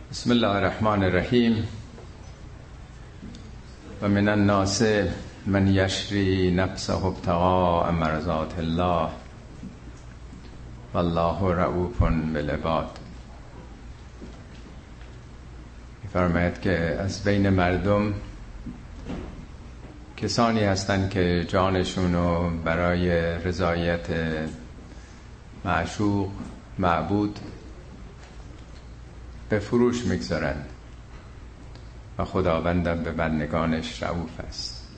بسم الله الرحمن الرحیم. و من الناس من یشری نفسه ابتغاء مرضات الله والله رؤوف بالعباد. می‌فرماید که از بین مردم کسانی هستند که جانشون رو برای رضایت معشوق معبود به فروش میگذارند و خداوندم به بندگانش رؤوف است.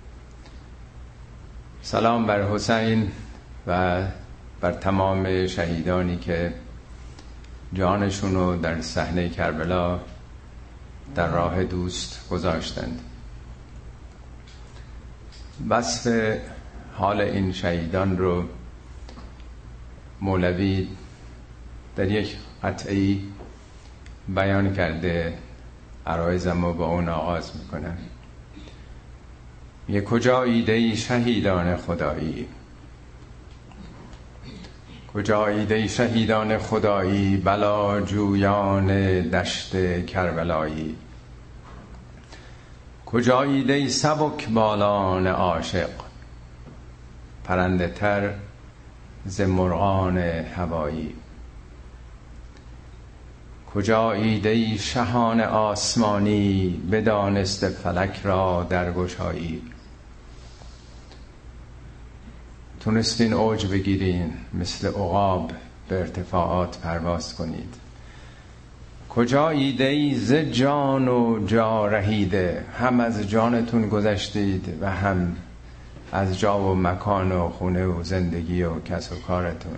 سلام بر حسین و بر تمام شهیدانی که جانشون رو در صحنه کربلا در راه دوست گذاشتند. وصف حال این شهیدان رو مولوی در یک قطعی بیان کرده، عرایزم رو با اون آغاز میکنم. یه کجا ایده شهیدان خدایی، کجا ایده شهیدان خدایی، بلا جویان دشت کربلایی. کجا ایده سبک بالان عاشق، پرنده تر ز مرغان هوایی. کجا ایده شهان آسمانی، بدانست فلک را در گشایی. تونستین اوج بگیرین، مثل عقاب به ارتفاعات پرواز کنید. کجا ایده ز جان و جا رهیده، هم از جانتون گذشتید و هم از جا و مکان و خونه و زندگی و کسب و کارتون.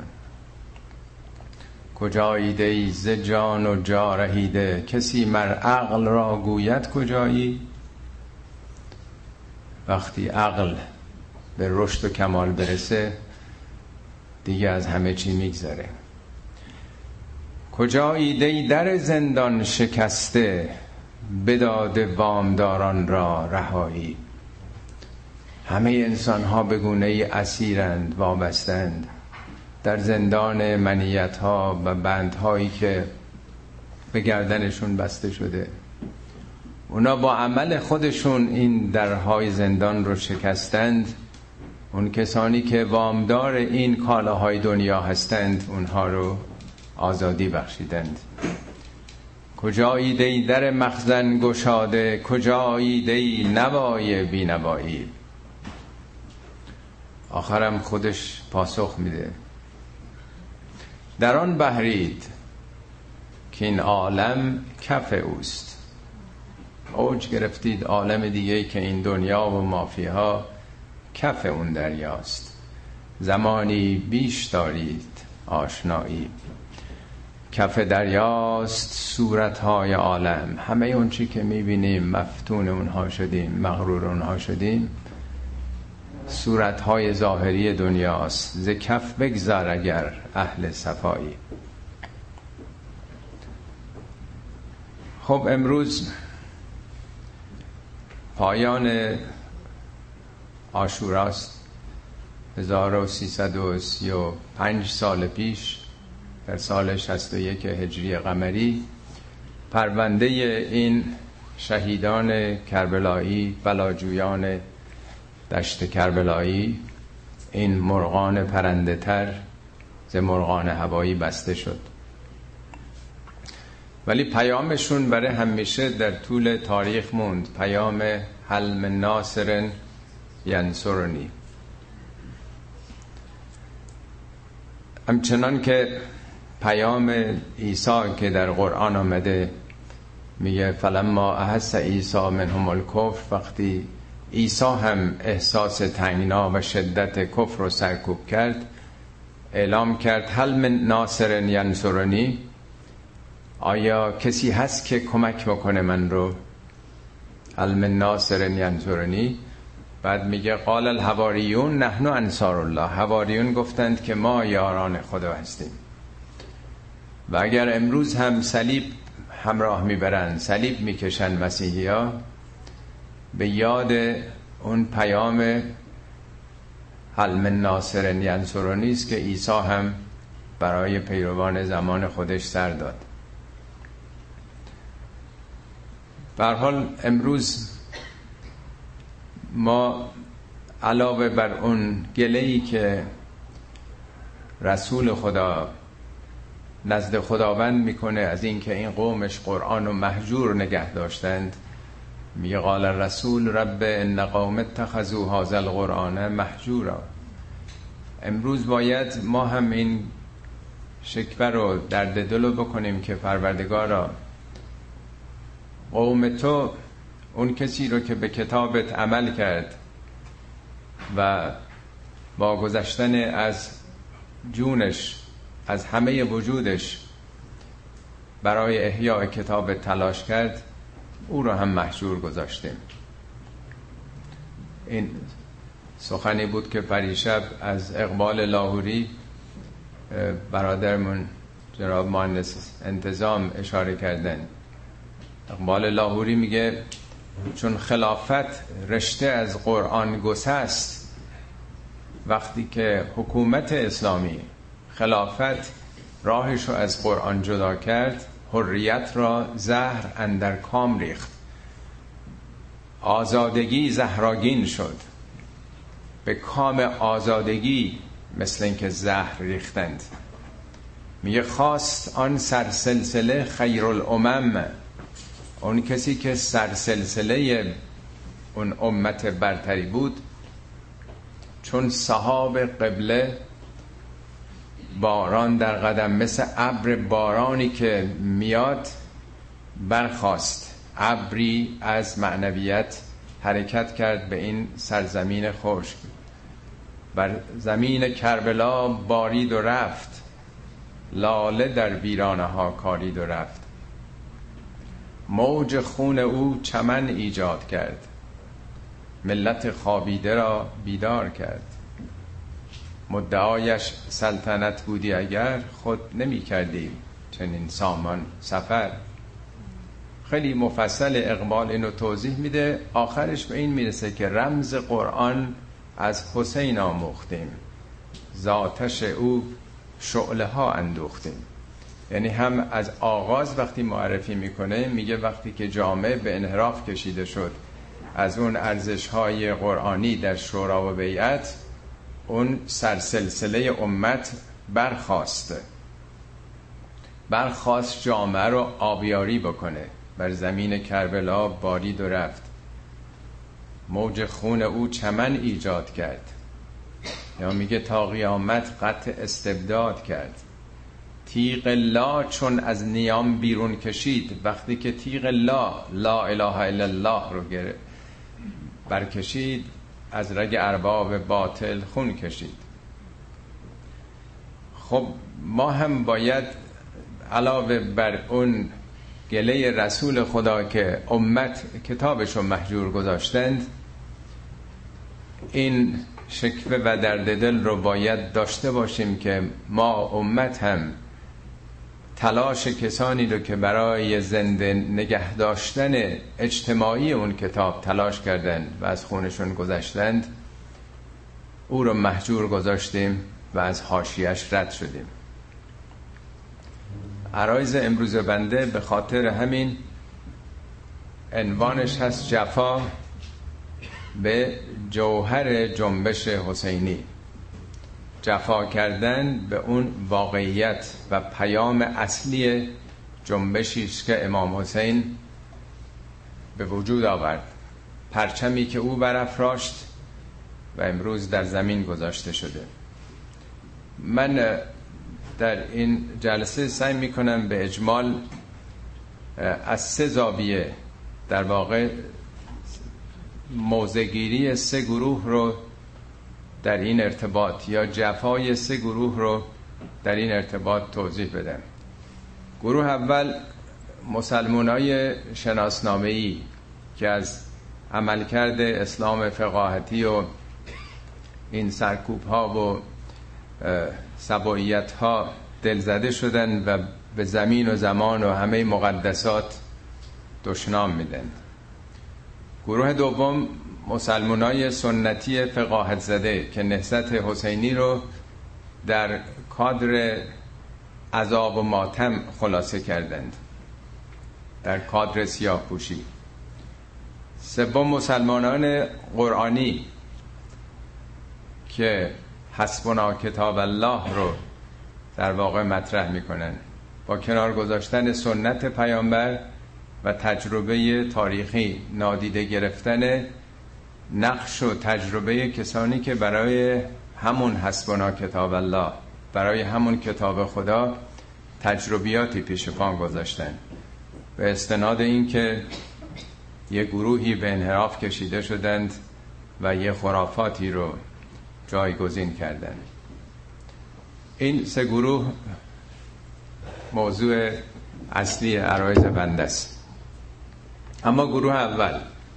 کجا ایده ز جان و جا رهیده، کسی مر عقل را گوید کجایی. وقتی عقل به رشد و کمال برسه دیگه از همه چی میگذره. کجا ایده در زندان شکسته، بداده وامداران را رهایی. همه انسان ها به گونه اسیرند، وابستند در زندان منیت ها و بند هایی که به گردنشون بسته شده. اونا با عمل خودشون این درهای زندان رو شکستند. اون کسانی که وامدار این کالاهای دنیا هستند اونها رو آزادی بخشیدند. کجا ایده در مخزن گشاده، کجا ایده نوای بی نوایی. آخرم خودش پاسخ میده. در آن بحرید که این عالم کف اوست. اوج گرفتید عالم دیگه که این دنیا و مافیها کف اون دریاست. زمانی بیش دارید آشنایی، کف دریاست صورتهای عالم. همه اون چی که میبینیم مفتون اونها شدیم، مغرور اونها شدیم، صورتهای ظاهری دنیاست. ز کف بگذر اگر اهل صفایی. خب امروز پایان عاشوراست. 1335 سال پیش در سال 61 هجری قمری پرونده این شهیدان کربلایی، بلاجویان دشت کربلایی، این مرغان پرنده تر ز مرغان هوایی بسته شد. ولی پیامشون برای همیشه در طول تاریخ موند. پیام هل من ناصر ینصرنی. همچنان که پیام عیسی که در قرآن آمده میگه فلما احس عیسی منهم الکفر، وقتی عیسی هم احساس تنگنا و شدت کفر رو سرکوب کرد، اعلام کرد هل من ناصر ینصرنی، آیا کسی هست که کمک بکنه من رو؟ هل من ناصر ینصرنی. بعد میگه قال الحواریون نحن انصار الله. حواریون گفتند که ما یاران خدا هستیم. و اگر امروز هم صلیب همراه میبرن، صلیب میکشن مسیحی ها، به یاد اون پیام هل من ناصر ینصرنی است که عیسی هم برای پیروان زمان خودش سر داد. به هر حال امروز ما علاوه بر اون گله‌ای که رسول خدا نزد خداوند میکنه از اینکه این قومش قرآن و مهجور نگه داشتند، میگه قال الرسول رب ان قوم اتخذوا هذا القرآن مهجورا. امروز باید ما هم این شکوه رو درد دل رو بکنیم که پروردگارا، قوم تو اون کسی رو که به کتابت عمل کرد و با گذشتن از جونش، از همه وجودش برای احیاء کتاب تلاش کرد، او رو هم محجور گذاشتیم. این سخنی بود که پریشب از اقبال لاهوری برادرمون جناب مهندس انتظام اشاره کردن. اقبال لاهوری میگه چون خلافت رشته از قرآن گسست، وقتی که حکومت اسلامی خلافت راهش رو از قرآن جدا کرد، حریت را زهر اندر کام ریخت، آزادگی زهراگین شد. به کام آزادگی مثل اینکه زهر ریختند. میگه خواست آن سرسلسله خیرالامم، اون کسی که سرسلسله اون امت برتری بود، چون صحاب قبله باران در قدم، مثل ابر بارانی که میاد برخاست، ابری از معنویت حرکت کرد به این سرزمین خشک، بر زمین کربلا بارید و رفت، لاله در ویرانه ها کارید و رفت. موج خون او چمن ایجاد کرد، ملت خوابیده را بیدار کرد. مدعایش سلطنت بودی اگر، خود نمی کردی چنین سامان سفر. خیلی مفصل اقبال اینو توضیح میده، آخرش به این میرسه که رمز قرآن از حسین آموختیم، ذاتش او شعله ها اندوختیم. یعنی هم از آغاز وقتی معرفی میکنه میگه وقتی که جامعه به انحراف کشیده شد از اون ارزش های قرآنی در شورا و بیعت، اون سرسلسله امت برخاست جامعه رو آبیاری بکنه، بر زمین کربلا بارید و رفت. موج خون او چمن ایجاد کرد، یا میگه تا قیامت قطع استبداد کرد. تیغ لا چون از نیام بیرون کشید، وقتی که تیغ لا اله الا الله رو برکشید، از رگ ارباب باطل خون کشید. خب ما هم باید علاوه بر اون گله رسول خدا که امت کتابشو محجور گذاشتند، این شکوه و درد دل رو باید داشته باشیم که ما امت هم تلاش کسانی رو که برای زنده نگه داشتن اجتماعی اون کتاب تلاش کردند و از خونشون گذشتند، او رو محجور گذاشتیم و از حاشیه‌اش رد شدیم. عرایض امروز بنده به خاطر همین عنوانش هست جفا به جوهر جنبش حسینی. جفا کردن به اون واقعیت و پیام اصلی جنبشی است که امام حسین به وجود آورد، پرچمی که او برافراشت و امروز در زمین گذاشته شده. من در این جلسه سعی میکنم به اجمال از 3 زاویه در واقع موضع‌گیری 3 گروه رو در این ارتباط، یا جفای 3 گروه رو در این ارتباط توضیح بدم. گروه اول مسلمانای شناسنامه‌ای که از عملکرد اسلام فقاهتی و این سرکوب ها و سباییت ها دلزده شدن و به زمین و زمان و همه مقدسات دشنام میدن. گروه دوم مسلمانای سنتی فقاهت زده که نهضت حسینی رو در کادر عذاب و ماتم خلاصه کردند، در کادر سیاه پوشی. سوم، مسلمانان قرآنی که حسبنا کتاب الله رو در واقع مطرح میکنن با کنار گذاشتن سنت پیامبر و تجربه تاریخی، نادیده گرفتن نقش و تجربه کسانی که برای همون حسبنا کتاب الله، برای همون کتاب خدا تجربیاتی پیش پا گذاشتن، به استناد این که یه گروهی به انحراف کشیده شدند و یه خرافاتی رو جایگزین کردند. این سه گروه موضوع اصلی عرایض بنده است. اما گروه اول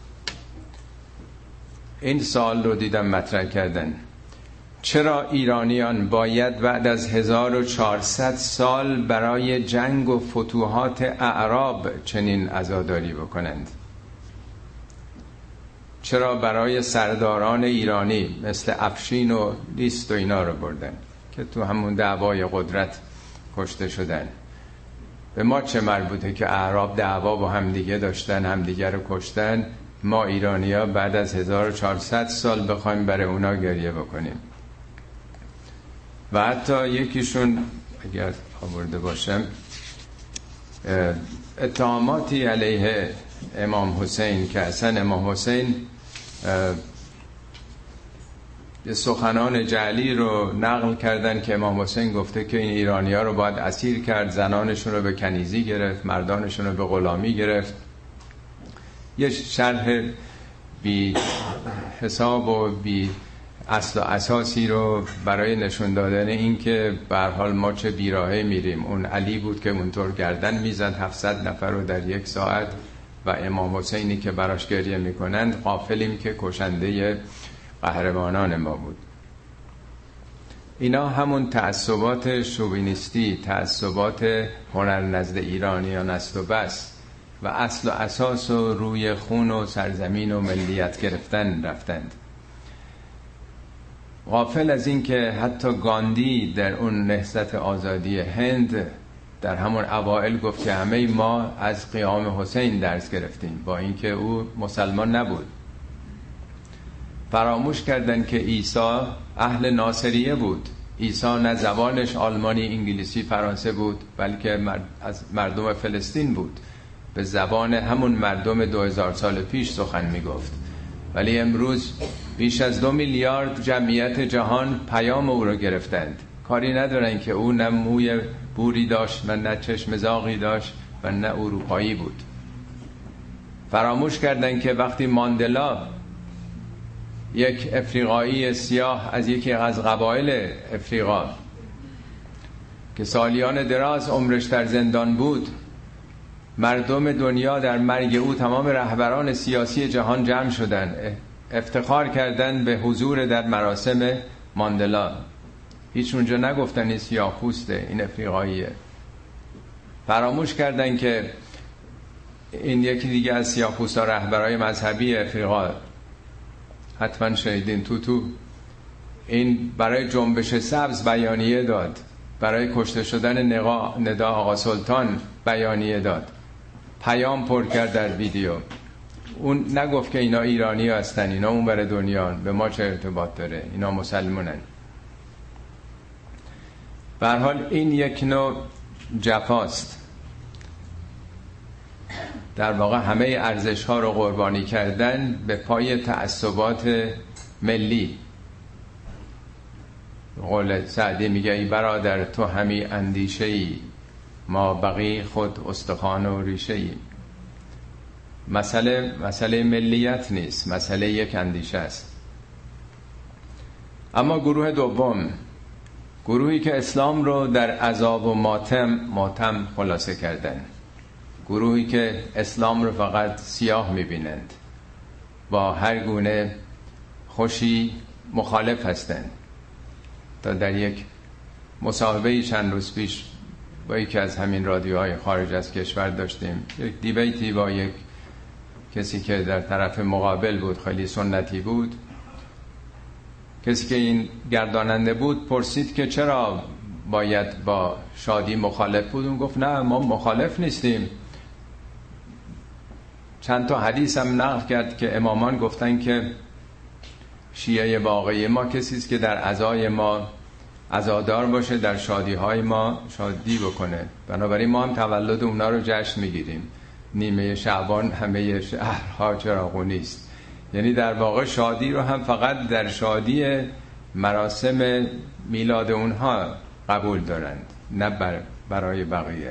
این سوال رو دیدم مطرح کردن: چرا ایرانیان باید بعد از 1400 سال برای جنگ و فتوحات اعراب چنین عزاداری بکنند؟ چرا برای سرداران ایرانی مثل افشین و لیست و اینا رو بردن که تو همون دعوای قدرت کشته شدن؟ به ما چه مربوطه که اعراب دعوا با همدیگه داشتن، همدیگه رو کشتن، ما ایرانی‌ها بعد از 1400 سال بخوایم برای اونا گریه بکنیم؟ و حتی یکیشون اگر آورده باشم اتهاماتی علیه امام حسین که اصلا امام حسین سخنان جعلی رو نقل کردن که امام حسین گفته که این ایرانی‌ها رو باید اسیر کرد، زنانشون رو به کنیزی گرفت، مردانشون رو به غلامی گرفت. یه شرح بی حساب و بی اصل و اساسی رو برای نشون دادن این که به هر حال ما چه بیراهه میریم. اون علی بود که اونطور گردن میزد 700 نفر رو در یک ساعت و امام حسینی که براش گریه میکنند غافلیم که کشنده قهرمانان ما بود. اینا همون تعصبات شوینیستی، تعصبات هنر نزد ایرانیان است و بس، و اصل و اساس و روی خون و سرزمین و ملیت گرفتن رفتند. غافل از این که حتی گاندی در اون نهضت آزادی هند در همون اوائل گفت که همه ما از قیام حسین درس گرفتیم، با اینکه او مسلمان نبود. فراموش کردن که عیسی اهل ناصریه بود. عیسی نه زبانش آلمانی، انگلیسی، فرانسه بود، بلکه از مردم فلسطین بود، به زبان همون مردم 2000 سال پیش سخن میگفت. ولی امروز بیش از 2 میلیارد جمعیت جهان پیام او رو گرفتند. کاری ندارن که او نه موی بوری داشت و نه چشم زاغی داشت و نه اروپایی بود. فراموش کردن که وقتی ماندلا، یک افریقایی سیاه از یکی از قبایل افریقا که سالیان دراز عمرش در زندان بود، مردم دنیا در مرگ او تمام رهبران سیاسی جهان جمع شدن، افتخار کردن به حضور در مراسم ماندلا. هیچ اونجا نگفتن این سیاه پوسته، این افریقاییه. فراموش کردن که این یکی دیگه از سیاه پوستا رهبرای مذهبی افریقا، حتما شنیدین، توتو، این برای جنبش سبز بیانیه داد، برای کشته شدن ندا آقا سلطان بیانیه داد، پیام پر کرد در ویدیو. اون نگفت که اینا ایرانی هستن، اینا اون بر دنیا، به ما چه ارتباط داره، اینا مسلمانن. به هر حال این یک نوع جفاست. در واقع همه ارزش ها رو قربانی کردن به پای تعصبات ملی. قول سعدی میگه ای برادر تو همی اندیشه ای، ما بقی خود استخوان و ریشه ای. مسئله ملیت نیست، مسئله یک اندیشه است. اما گروه دوم، گروهی که اسلام رو در عذاب و ماتم خلاصه کردن، گروهی که اسلام رو فقط سیاه میبینند، با هر گونه خوشی مخالف هستند. تا در یک مصاحبه چند روز پیش با یکی از همین رادیوهای خارج از کشور داشتیم، یک دیبیتی با یک کسی که در طرف مقابل بود، خیلی سنتی بود. کسی که این گرداننده بود پرسید که چرا باید با شادی مخالف بود. اون گفت نه، ما مخالف نیستیم، چند تا حدیث هم نقل کرد که امامان گفتن که شیعه واقعی ما کسی است که در عزای ما عزادار باشه، در شادی‌های ما شادی بکنه. بنابراین ما هم تولد اونا رو جشن میگیریم. نیمه شعبان همه شهرها چراغونی است. یعنی در واقع شادی رو هم فقط در شادی مراسم میلاد اونها قبول دارند، نه برای بقیه.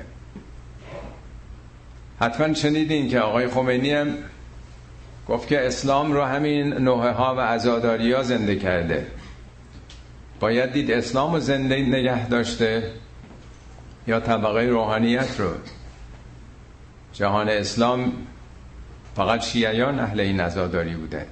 حتما شنیدین که آقای خمینی هم گفت که اسلام رو همین نوحه ها و عزاداری ها زنده کرده. باید دید اسلام رو زنده نگه داشته یا طبقه روحانیت رو. جهان اسلام فقط شیعیان اهل این عزاداری بوده.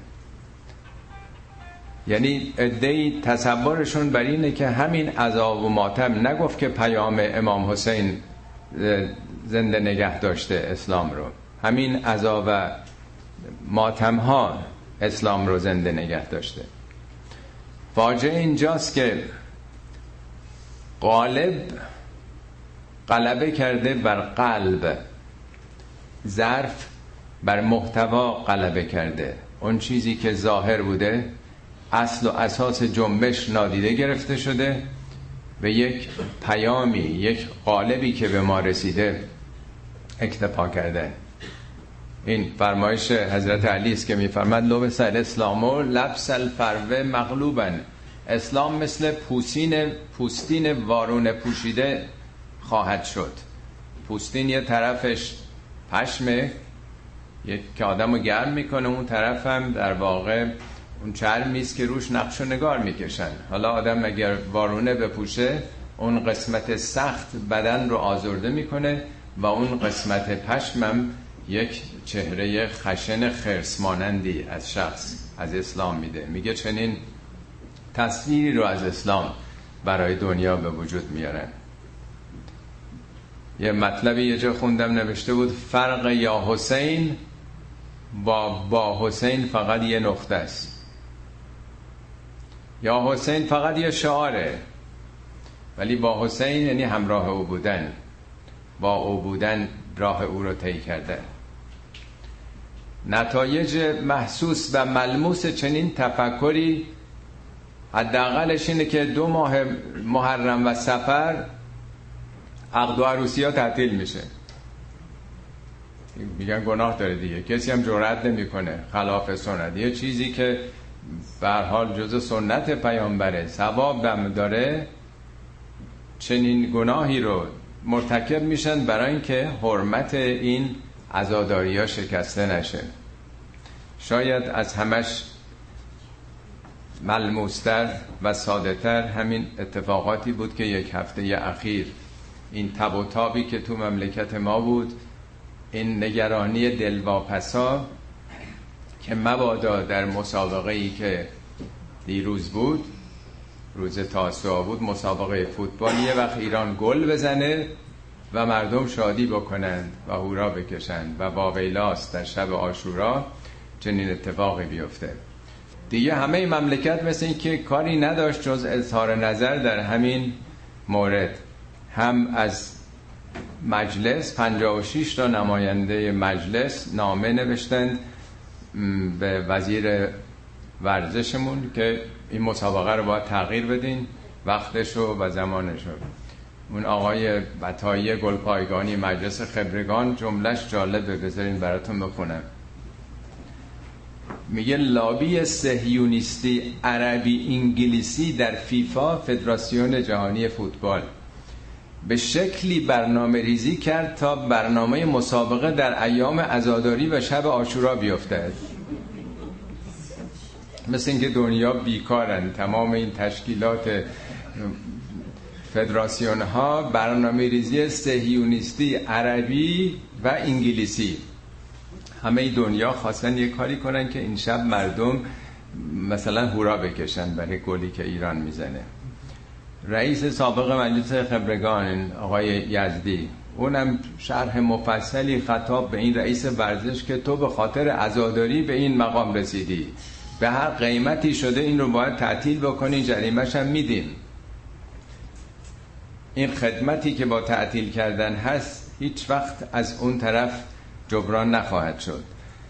یعنی عده‌ای تصورشون بر اینه که همین عزا و ماتم، نگفت که پیام امام حسین زنده نگه داشته اسلام رو، همین عزا و ماتم ها اسلام رو زنده نگه داشته. فاجعه اینجاست که غلبه کرده بر قلب، ظرف بر محتوا غلبه کرده. اون چیزی که ظاهر بوده، اصل و اساس جنبش نادیده گرفته شده و یک پیامی، یک قالبی که به ما رسیده اکتفا کرده. این فرمایش حضرت علی است که میفرماد لبس الاسلام لبس الفرو مغلوبا. اسلام مثل پوستین وارونه پوشیده خواهد شد. پوستین یه طرفش پشمه که آدمو گرم میکنه، اون طرف هم در واقع اون چرمی است که روش نقش و نگار میکشن. حالا آدم اگر وارونه بپوشه، اون قسمت سخت بدن رو آزرده میکنه و اون قسمت پشمم یک چهره خشن خرس مانندی از شخص، از اسلام میده. میگه چنین تصویری رو از اسلام برای دنیا به وجود میارن. یه مطلبی یه جا خوندم نوشته بود فرق یا حسین با حسین فقط یه نقطه است. یا حسین فقط یه شعاره، ولی با حسین یعنی همراه او بودن، با او بودن راه او رو طی کردن. نتایج محسوس و ملموس چنین تفکری حداقلش اینه که 2 ماه محرم و صفر عقد و عروسی ها تعطیل میشه. میگن گناه داره دیگه، کسی هم جرئت نمیکنه خلاف سنت. یه چیزی که به هر حال جزء سنت پیامبره، ثواب هم داره، چنین گناهی رو مرتکب میشن برای اینکه حرمت این عزاداری ها شکسته نشه. شاید از همش ملموستر و ساده تر همین اتفاقاتی بود که 1 هفته اخیر، این تب و تابی که تو مملکت ما بود، این نگرانی دلواپسا که مبادا در مسابقه‌ای که دیروز بود، روز تاسوعا بود، مسابقه فوتبال، یه وقت ایران گل بزنه و مردم شادی بکنند و هورا بکشند و واویلاست در شب عاشورا چنین اتفاقی بیفته. دیگه همه مملکت مثل این که کاری نداشت جز اظهار نظر در همین مورد. هم از مجلس 56 تا نماینده مجلس نامه نوشتند به وزیر ورزشمون که این مسابقه رو باید تغییر بدین، وقتشو و زمانشو. اون آقای بطایی گلپایگانی مجلس خبرگان جملهش جالبه، بذارین براتون بخونم. میگه لابی صهیونیستی عربی انگلیسی در فیفا، فدراسیون جهانی فوتبال، به شکلی برنامه ریزی کرد تا برنامه مسابقه در ایام عزاداری و شب عاشورا بیفتد. مثل اینکه دنیا بیکارن، تمام این تشکیلات فدراسیون ها برنامه ریزی صهیونیستی عربی و انگلیسی، همه دنیا خواستن یه کاری کنن که این شب مردم مثلا هورا بکشن برای گلی که ایران میزنه. رئیس سابق مجلس خبرگان آقای یزدی، اونم شرح مفصلی خطاب به این رئیس ورزش که تو به خاطر عزاداری به این مقام رسیدی، به هر قیمتی شده این رو باید تعطیل بکنی، جریمه‌ش هم میدیم. این خدمتی که با تعطیل کردن هست هیچ وقت از اون طرف جبران نخواهد شد.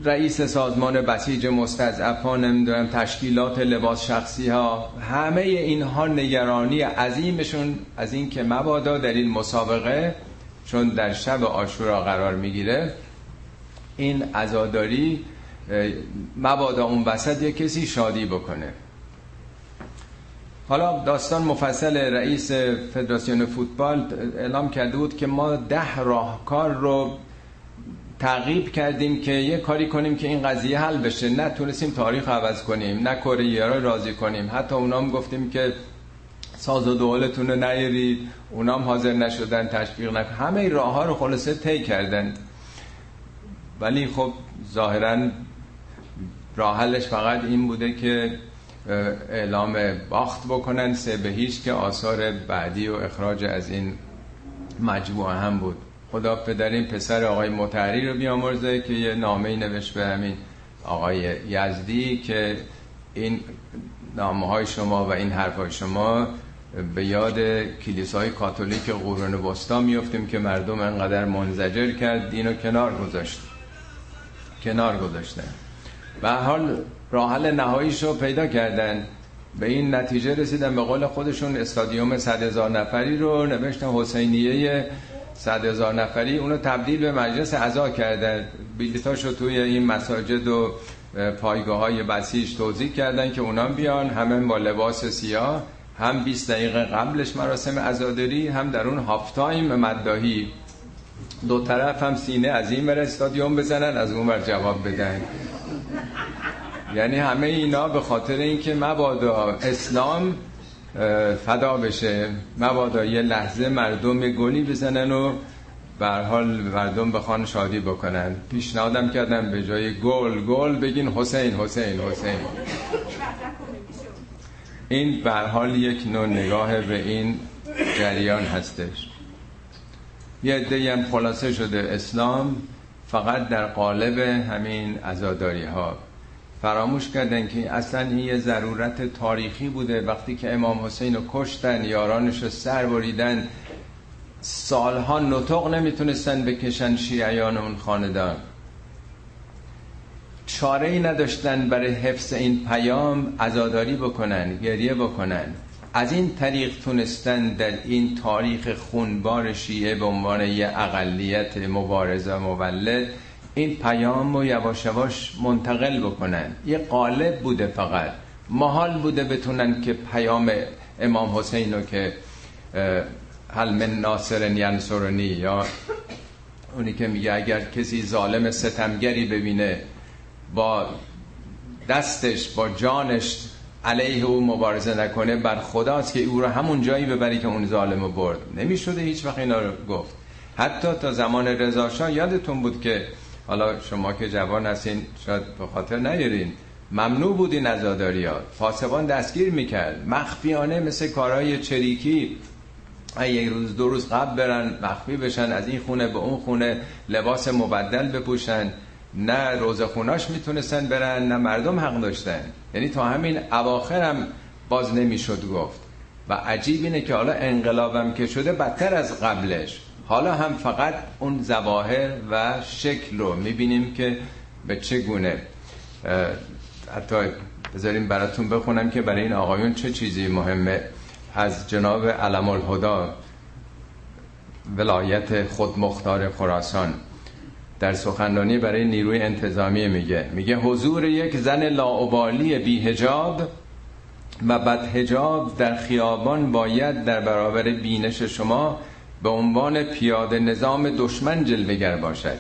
رئیس سازمان بسیج مستضعفان، نمیدونم تشکیلات لباس شخصی ها، همه اینها نگرانی عظیمشون از این که مبادا در این مسابقه، چون در شب عاشورا قرار میگیره، این عزاداری مبادا اون وسط یک کسی شادی بکنه. حالا داستان مفصل. رئیس فدراسیون فوتبال اعلام کرده بود که ما 10 راهکار رو تعقیب کردیم که یه کاری کنیم که این قضیه حل بشه. نه تونستیم تاریخ عوض کنیم، نه کره رو راضی کنیم، حتی اونام گفتیم که ساز و دولتون رو نیارید، اونام حاضر نشدن، تشویق نکردن. همه این راه ها رو خلاصه طی کردن، ولی خب ظاهرا راه حلش فقط این بوده که اعلام باخت بکنن 3-0 که آثار بعدی و اخراج از این مجموعه هم بود. خدا پدر این پسر آقای مطهری رو بیامرزه که یه نامه‌ای نوشت به همین آقای یزدی که این نامه‌های شما و این حرفای شما به یاد کلیسای کاتولیک قرون وسطا میافتیم که مردم انقدر منزجر کرد، دینو کنار گذاشتن. به هر حال راه حل نهاییشو پیدا کردن، به این نتیجه رسیدن، به قول خودشون استادیوم 100,000 نفری رو نوشتن حسینیه 100,000 نفری، اونو تبدیل به مجلس عزا کردن. بلیطاشو توی این مساجد و پایگاه‌های بسیج توزیع کردن که اونام بیان، همه با لباس سیاه، هم 20 دقیقه قبلش مراسم عزاداری، هم در اون هاف تایم مداحی. دو طرف هم سینه از این ور استادیوم بزنن، از اون ور جواب بدن. یعنی همه اینا به خاطر اینکه مبادا اسلام فدا بشه، مبادا یه لحظه مردم گلی بزنن و به هر حال مردم بخوان شادی بکنن. پیشنهادم کردم به جای گل بگین حسین. این به هر حال یک نوع نگاه به این جریان هستش. یه عده‌ای هم خلاصه شده اسلام فقط در قالب همین عزاداری ها. فراموش کردن که اصلا این یه ضرورت تاریخی بوده. وقتی که امام حسین رو کشتن، یارانش رو سر بریدن، سالها نطق نمیتونستن بکشن شیعیان اون خاندان، چاره‌ای نداشتن برای حفظ این پیام عزاداری بکنن، گریه بکنن. از این طریق تونستن در این تاریخ خونبار شیعه به عنوان یه اقلیت مبارزه مولد این پیام رو یواش یواش منتقل بکنن. یه قالب بوده، فقط محال بوده بتونن که پیام امام حسین رو که هل من ناصر ینصرنی، یا اونی که میگه اگر کسی ظالم ستمگری ببینه با دستش با جانش علیه او مبارزه نکنه، بر خداست که او رو همون جایی ببری که اون ظالمو برد. نمیشده هیچ وقت اینا رو گفت. حتی تا زمان رضا شاه یادتون بود که، حالا شما که جوان هستین شاید به خاطر نیارین، ممنوع بود این عزاداریات، پاسبان دستگیر میکرد مخفیانه، مثل کارهای چریکی، یک روز 2 روز قبل برن مخفی بشن، از این خونه به اون خونه لباس مبدل بپوشن. نه روزخوناش میتونستن برن، نه مردم حق داشتن. یعنی تا همین اواخر هم باز نمیشد گفت. و عجیب اینه که حالا انقلابم که شده بدتر از قبلش، حالا هم فقط اون ظواهر و شکل رو میبینیم که به چه گونه. حتی بذاریم براتون بخونم که برای این آقایون چه چیزی مهمه. از جناب علم الهدی ولایت خودمختار خراسان در سخنرانی برای نیروی انتظامی میگه حضور یک زن لاابالی بی حجاب و بد حجاب در خیابان باید در برابر بینش شما به عنوان پیاده نظام دشمن جلوه‌گر باشد.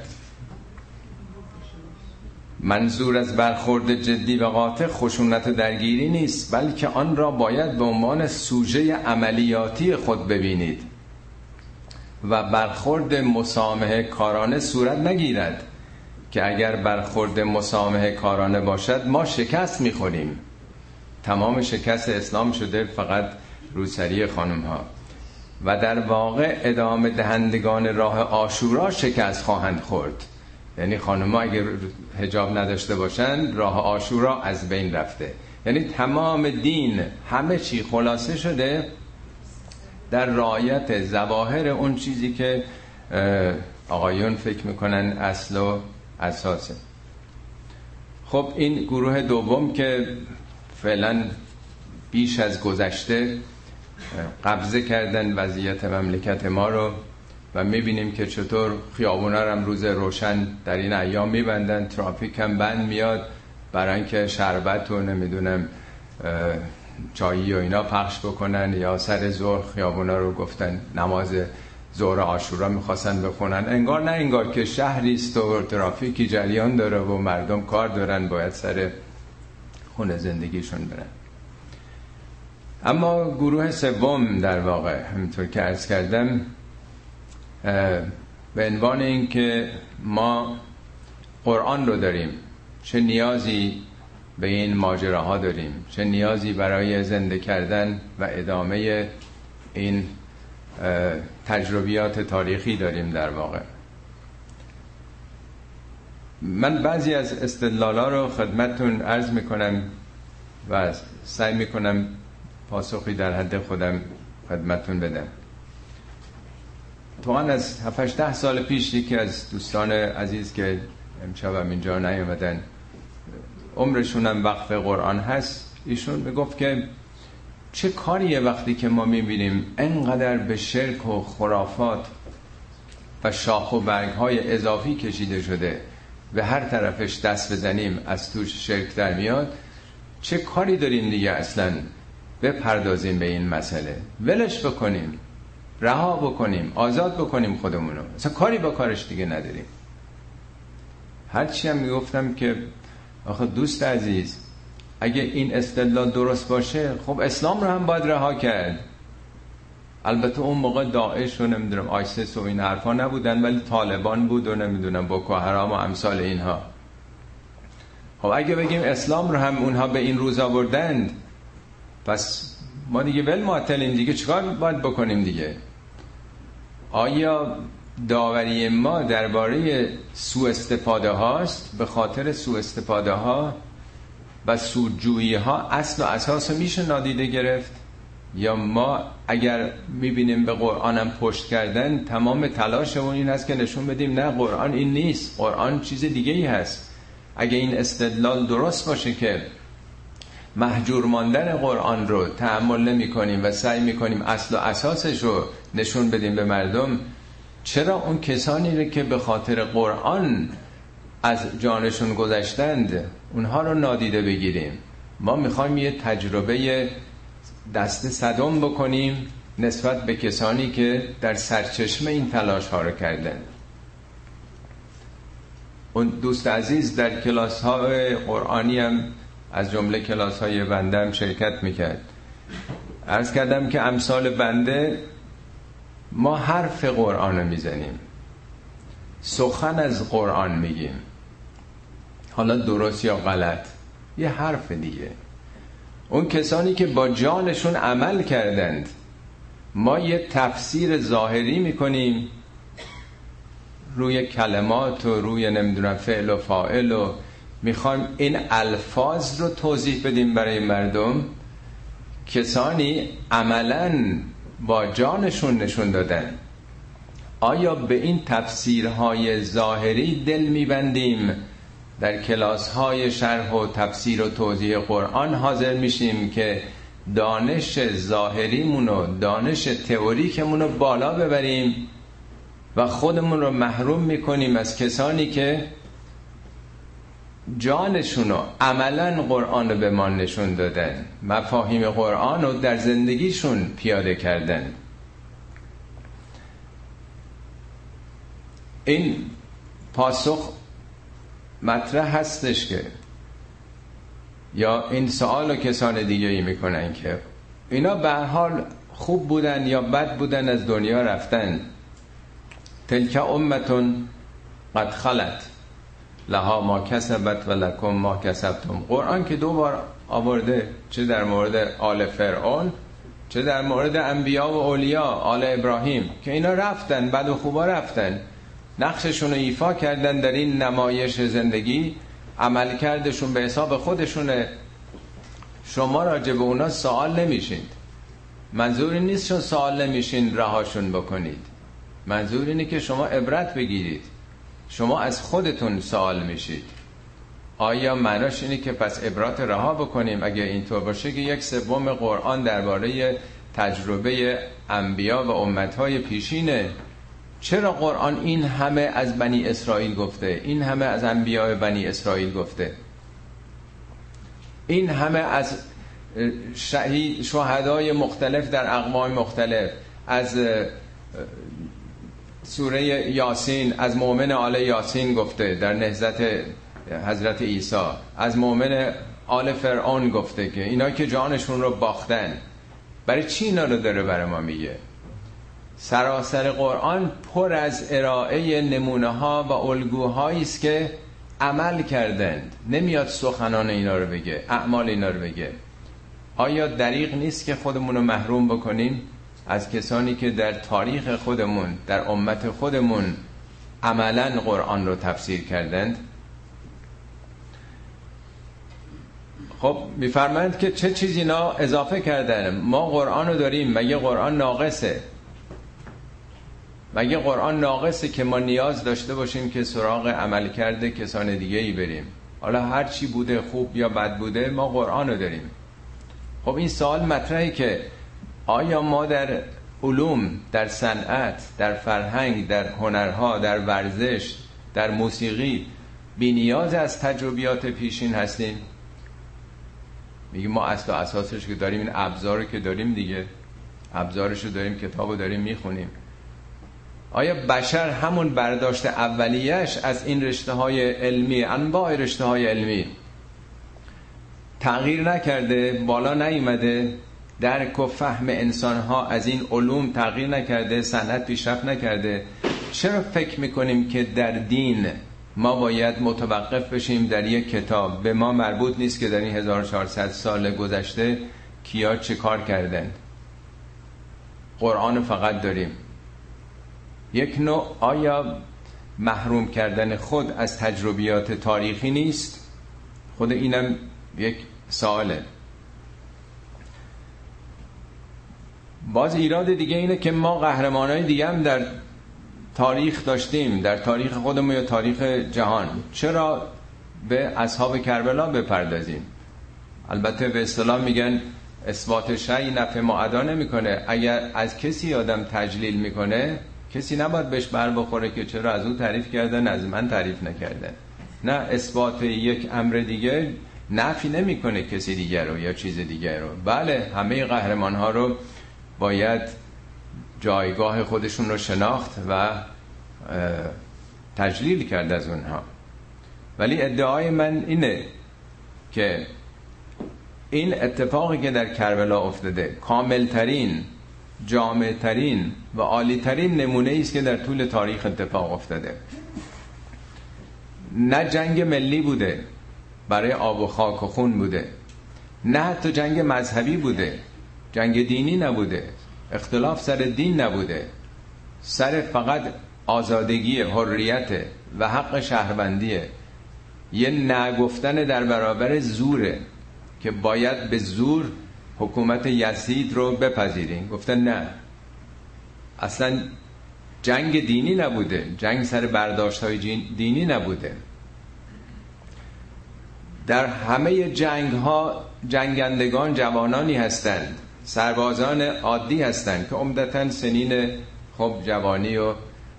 منظور از برخورد جدی و قاطع خشونت درگیری نیست، بلکه آن را باید به عنوان سوژه عملیاتی خود ببینید و برخورد مسامحه کارانه صورت نگیرد که اگر برخورد مسامحه کارانه باشد ما شکست میخوریم. تمام شکست اسلام شده فقط روسری خانم ها و در واقع ادامه دهندگان راه عاشورا شکست خواهند خورد. یعنی خانم ها اگر حجاب نداشته باشن راه عاشورا از بین رفته. یعنی تمام دین همه چی خلاصه شده در رعایت ظواهر اون چیزی که آقایون فکر میکنن اصل و اساسه. خب این گروه دوم که فعلا بیش از گذشته قبضه کردن وضعیت مملکت ما رو و میبینیم که چطور خیابونا هم روز روشن در این ایام میبندن، ترافیک هم بند میاد برای اینکه شربت و نمیدونم چایی و اینا پخش بکنن، یا سر ظهر خیابونا رو گفتن نماز ظهر عاشورا میخواستن بخونن. انگار نه انگار که شهری است و ترافیکی جریان داره و مردم کار دارن، باید سر خونه زندگیشون برن. اما گروه سوم در واقع همینطور که عرض کردم به عنوان این که ما قرآن رو داریم، چه نیازی به این ماجراها داریم، چه نیازی برای زنده کردن و ادامه این تجربیات تاریخی داریم. در واقع من بعضی از استدلالا رو خدمتتون عرض میکنم و سعی میکنم پاسخی در حد خودم خدمتتون بدم. تو از 7-8 سال پیش یکی از دوستان عزیز که امشب اینجا نیومدن، عمرشون هم وقف قرآن هست، ایشون میگفت که چه کاریه وقتی که ما میبینیم انقدر به شرک و خرافات و شاخ و برگ های اضافی کشیده شده و هر طرفش دست بزنیم از توش شرک در میاد، چه کاری داریم دیگه اصلا بپردازیم به این مسئله، ولش بکنیم، رها بکنیم، آزاد بکنیم خودمونو، اصلا کاری با کارش دیگه نداریم. هرچی هم میگفتم که آخه دوست عزیز اگه این استدلال درست باشه خب اسلام رو هم باید رها کرد. البته اون موقع داعش و نمیدونم آیسیس و این حرفا نبودن، ولی طالبان بود و نمیدونم بوکو حرام و امثال اینها. خب اگه بگیم اسلام رو هم اونها به این روز آوردند، پس ما دیگه ول معطلیم دیگه، چیکار باید بکنیم دیگه؟ آیا داوری ما درباره سوء استفاده هاست؟ به خاطر سوء استفاده ها و سودجویی ها اصل و اساس میشه نادیده گرفت؟ یا ما اگر میبینیم به قرآنم پشت کردن، تمام تلاشمون این هست که نشون بدیم نه، قرآن این نیست، قرآن چیز دیگه ای هست. اگه این استدلال درست باشه که مهجور ماندن قرآن رو تأمل نمی کنیم و سعی می کنیم اصل و اساسش رو نشون بدیم به مردم، چرا اون کسانی رو که به خاطر قرآن از جانشون گذشتند اونها رو نادیده بگیریم؟ ما میخوایم یه تجربه دست صدم بکنیم نسبت به کسانی که در سرچشمه این تلاش ها رو کردن. اون دوست عزیز در کلاس های قرآنی هم از جمله کلاس های بنده هم شرکت میکرد. عرض کردم که امثال بنده ما حرف قرآن رو میزنیم، سخن از قرآن میگیم، حالا درست یا غلط یه حرف دیگه. اون کسانی که با جانشون عمل کردند، ما یه تفسیر ظاهری میکنیم روی کلمات و روی نمیدونم فعل و فاعل و میخوایم این الفاظ رو توضیح بدیم برای مردم. کسانی عملاً با جانشون نشون دادن. آیا به این تفسیرهای ظاهری دل میبندیم؟ در کلاس‌های شرح و تفسیر و توضیح قرآن حاضر میشیم که دانش ظاهریمون و دانش تئوریکمون رو بالا ببریم و خودمون رو محروم میکنیم از کسانی که جانشون رو عملاً قرآن رو به ما نشون دادن، مفاهیم قرآن رو در زندگیشون پیاده کردن؟ این پاسخ مطرح هستش که یا این سوال رو کسان دیگه ای میکنن که اینا به هر حال خوب بودن یا بد بودن از دنیا رفتن. تلک امتون قد خلت لها ما کسبت و لکم ما کسبتم. قرآن که 2 بار آورده، چه در مورد آل فرعون چه در مورد انبیا و اولیا، آل ابراهیم، که اینا رفتن، بد و خوبا رفتن، نقششون رو ایفا کردن در این نمایش زندگی، عمل کردشون به حساب خودشونه. شما راجع به اونا سوال نمیشین. منظور این نیست چون سوال نمیشین رهاشون بکنید، منظور اینه که شما عبرت بگیرید. شما از خودتون سوال میشید. آیا معناش اینه که پس عبرات رها بکنیم؟ اگه اینطور باشه که 1/3 قرآن درباره تجربه انبیا و امتهای پیشینه. چرا قرآن این همه از بنی اسرائیل گفته، این همه از انبیاء بنی اسرائیل گفته، این همه از شهدای مختلف در اقوام مختلف، از سوره یاسین، از مؤمن آل یاسین گفته در نهضت حضرت عیسی، از مؤمن آل فرعون گفته که اینا که جانشون رو باختن. برای چی اینا رو داره برای ما میگه؟ سراسر قرآن پر از ارائه نمونه ها و الگوهایی است که عمل کردند. نمیاد سخنان اینا رو بگه، اعمال اینا رو بگه. آیا دریغ نیست که خودمون رو محروم بکنیم از کسانی که در تاریخ خودمون، در امت خودمون عملاً قرآن رو تفسیر کردند؟ خب میفرمایند که چه چیزی اینا اضافه کردن؟ ما قرآن رو داریم، مگه قرآن ناقصه؟ مگه قرآن ناقصه که ما نیاز داشته باشیم که سراغ عمل کرده کسان دیگه ای بریم؟ حالا هر چی بوده، خوب یا بد بوده، ما قرآن رو داریم. خب این سوال مطرحه که آیا ما در علوم، در صنعت، در فرهنگ، در هنرها، در ورزش، در موسیقی بی نیاز از تجربیات پیشین هستیم؟ میگیم ما اصل و اساسش که داریم این ابزارو که داریم دیگه، ابزارشو داریم، کتابو داریم میخونیم. آیا بشر همون برداشت اولیش از این رشته‌های علمی، انواع رشته‌های علمی تغییر نکرده، بالا نیامده؟ درک و فهم انسان‌ها از این علوم تغییر نکرده؟ صنعت پیشرفت نکرده؟ چرا فکر میکنیم که در دین ما باید متوقف بشیم در یک کتاب؟ به ما مربوط نیست که در این 1400 سال گذشته کیا چه کار کردن. قرآن فقط داریم. یک نوع آیا محروم کردن خود از تجربیات تاریخی نیست؟ خود اینم یک سواله. باز ایراد دیگه اینه که ما قهرمانای دیگه هم در تاریخ داشتیم، در تاریخ خودمون یا تاریخ جهان. چرا به اصحاب کربلا بپردازیم؟ البته به اصطلاح میگن اثبات شیء نفع معدا نمیکنه. اگر از کسی آدم تجلیل میکنه، کسی نباید بهش بر بخوره که چرا از اون تعریف کردن از من تعریف نکردن. نه، اثبات یک امر دیگه نفی نمیکنه کسی دیگر رو یا چیز دیگر رو. بله، همه قهرمان ها رو باید جایگاه خودشون رو شناخت و تجلیل کرد از اونها. ولی ادعای من اینه که این اتفاقی که در کربلا افتاده کاملترین، جامعترین و عالیترین نمونه است که در طول تاریخ اتفاق افتاده. نه جنگ ملی بوده برای آب و خاک و خون بوده، نه حتی جنگ مذهبی بوده، جنگ دینی نبوده، اختلاف سر دین نبوده، سر فقط آزادگی، حریت و حق شهروندیه. یه نگفتن در برابر زوره که باید به زور حکومت یزید رو بپذیرین. گفتن نه، اصلا جنگ دینی نبوده، جنگ سر برداشت‌های دینی نبوده. در همه جنگ‌ها جنگندگان جوانانی هستند، سربازان عادی هستند که عمدتاً سنین خب جوانی و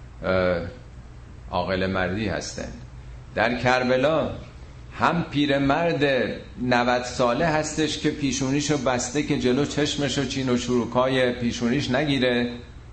عاقل مردی هستند. در کربلا هم پیرمرد 90 ساله هستش که پیشونیشو بسته که جلو چشمشو چین و شروکای پیشونیش نگیره،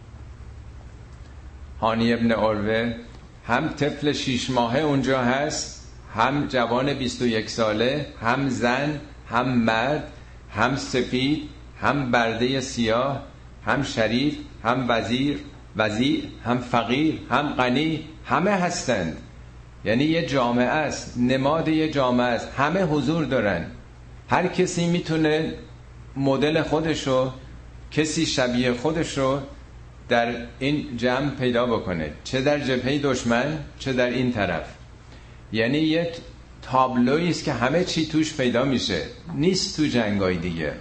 هانی ابن عروه، هم طفل 6 ماهه اونجا هست، هم جوان 21 ساله، هم زن، هم مرد، هم سفید، هم برده سیاه، هم شریف، هم وزیر، هم فقیر، هم غنی، همه هستند. یعنی یه جامعه است، نماد یه جامعه است، همه حضور دارن. هر کسی میتونه مدل خودشو، کسی شبیه خودشو در این جمع پیدا بکنه، چه در جبهه دشمن چه در این طرف. یعنی یک تابلویی است که همه چی توش پیدا میشه، نیست تو جنگای دیگه.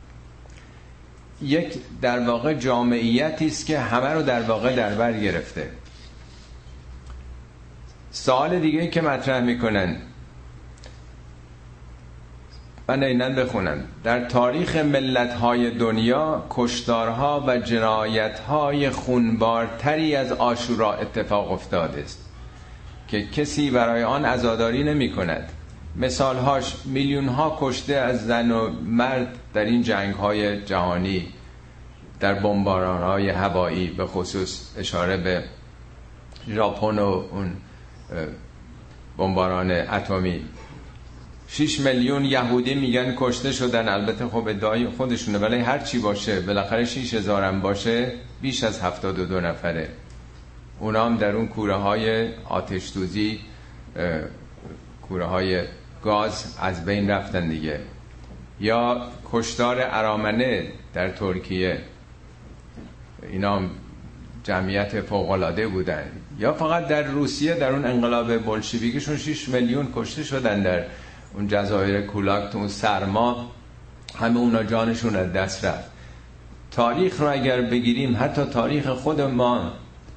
یک در واقع جامعیتی است که همه رو در واقع در بر گرفته. سوال دیگه که مطرح میکنن من اینن بخونم. در تاریخ ملت‌های دنیا کشتارها و جنایت‌های خونبارتری از عاشورا اتفاق افتاده است که کسی برای آن عزاداری نمی‌کند. مثال‌هاش میلیون‌ها کشته از زن و مرد در این جنگ‌های جهانی، در بمباران‌های هوایی، به خصوص اشاره به ژاپن و اون بمباران اتمی. 6 میلیون یهودی میگن کشته شدن. البته خب ادعای خودشونه، ولی هر چی باشه بالاخره 6000 هم باشه بیش از 72 نفره. اونا هم در اون کوره های آتش دوزی، کوره های گاز از بین رفتن دیگه. یا کشتار ارامنه در ترکیه، اینا هم جمعیت فوق‌العاده بودن. یا فقط در روسیه در اون انقلاب بولشویکیشون 6 میلیون کشته شدن در اون جزایر کولاک، تو اون سرما، همه اونا جانشون از دست رفت. تاریخ رو اگر بگیریم، حتی تاریخ خود ما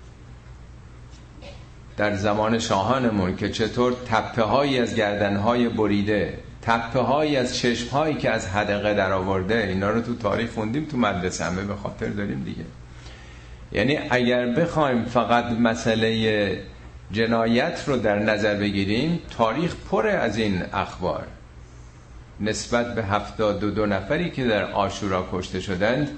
در زمان شاهانمون که چطور تپه هایی از گردن های بریده، تپه هایی از چشم هایی که از حدقه در آورده، اینا رو تو تاریخ خوندیم تو مدرسه، همه به خاطر داریم دیگه. یعنی اگر بخوایم فقط مسئله جنایت رو در نظر بگیریم، تاریخ پره از این اخبار. نسبت به 72 نفری که در عاشورا کشته شدند،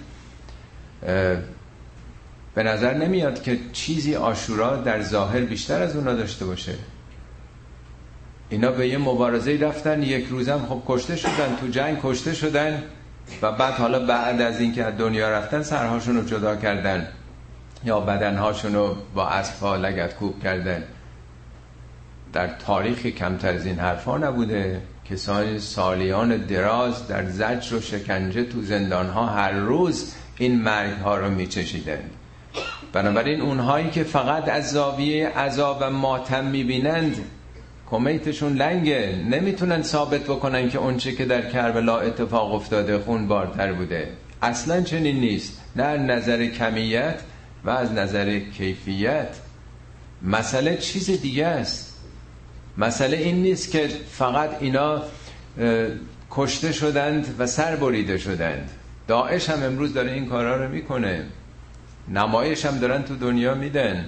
به نظر نمیاد که چیزی عاشورا در ظاهر بیشتر از اونا داشته باشه. اینا به یه مبارزه رفتن، یک روزم خب کشته شدن، تو جنگ کشته شدن و حالا بعد از این که از دنیا رفتن سرهاشون رو جدا کردن یا بدنهاشون رو با اسب‌ها لگدکوب کردن. در تاریخ کمتر از این حرفا نبوده. کسانی سالیان دراز در زجر و شکنجه تو زندانها هر روز این مرگ‌ها رو می‌چشیدند. بنابراین اونهایی که فقط از زاویه عذاب و ماتم می‌بینند، کمیتشون لنگه، نمیتونن ثابت بکنن که اون چه که در کربلا اتفاق افتاده خونبارتر بوده. اصلا چنین نیست، نه از نظر کمیت و از نظر کیفیت. مسئله چیز دیگه است. مسئله این نیست که فقط اینا کشته شدند و سر بریده شدند. داعش هم امروز داره این کارا رو میکنه، نمایش هم دارن تو دنیا میدن.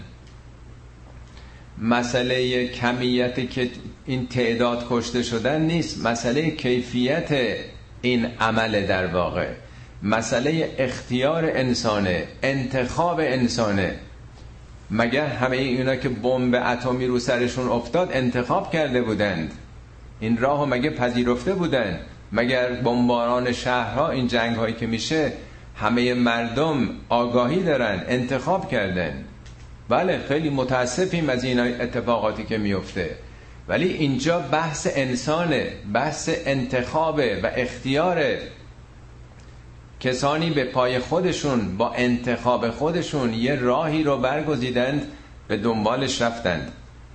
مسئله کمیت که این تعداد کشته شدن نیست، مسئله کیفیت این عمل در واقع، مسئله اختیار انسانه، انتخاب انسانه. مگر همه اینا که بمب اتمی رو سرشون افتاد انتخاب کرده بودند؟ این راهو مگه پذیرفته بودند؟ مگر بمباران شهرها، این جنگ هایی که میشه، همه مردم آگاهی دارن انتخاب کردن؟ بله خیلی متاسفیم از این اتفاقاتی که میفته، ولی اینجا بحث انسانه، بحث انتخابه و اختیاره. کسانی به پای خودشون با انتخاب خودشون یه راهی رو برگزیدند، به دنبالش رفتند.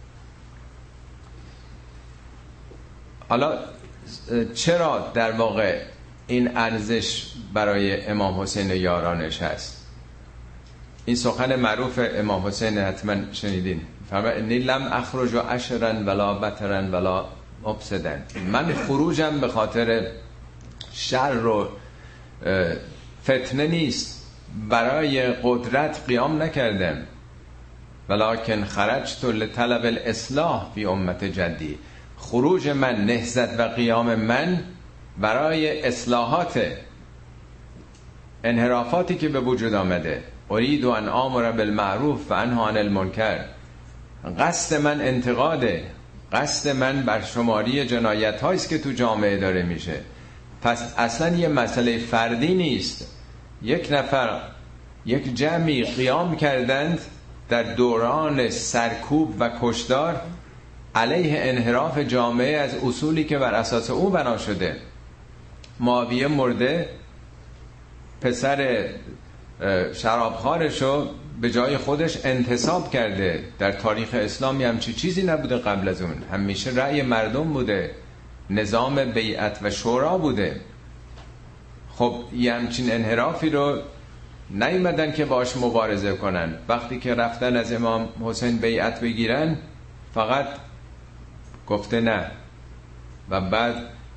حالا چرا در واقع این ارزش برای امام حسین یارانش هست؟ این سخن معروف امام حسین حتما شنیدین، فرمود انی لم اخرج عشرا ولا بطرا ولا مفسدا. من خروجم به خاطر شر و فتنه نیست، برای قدرت قیام نکردم، ولکن خرجت لطلب الاصلاح فی امت جدی. خروج من، نهضت و قیام من برای اصلاحات انحرافاتی که به وجود آمده. ارید ان آمر بالمعروف و انهی عن المنکر. قصد من انتقاده، قصد من برشماری جنایت هاییست که تو جامعه داره میشه. پس اصلا یه مسئله فردی نیست. یک نفر، یک جمعی قیام کردند در دوران سرکوب و کشتار علیه انحراف جامعه از اصولی که بر اساس او بنا شده. معاویه مرده، پسر شرابخوارشو به جای خودش انتصاب کرده. در تاریخ اسلامی همچی چیزی نبوده قبل از اون، همیشه رأی مردم بوده، نظام بیعت و شورا بوده. خب یه همچین انحرافی رو نیومدن که باش مبارزه کنن. وقتی که رفتن از امام حسین بیعت بگیرن، فقط گفته نه و بعد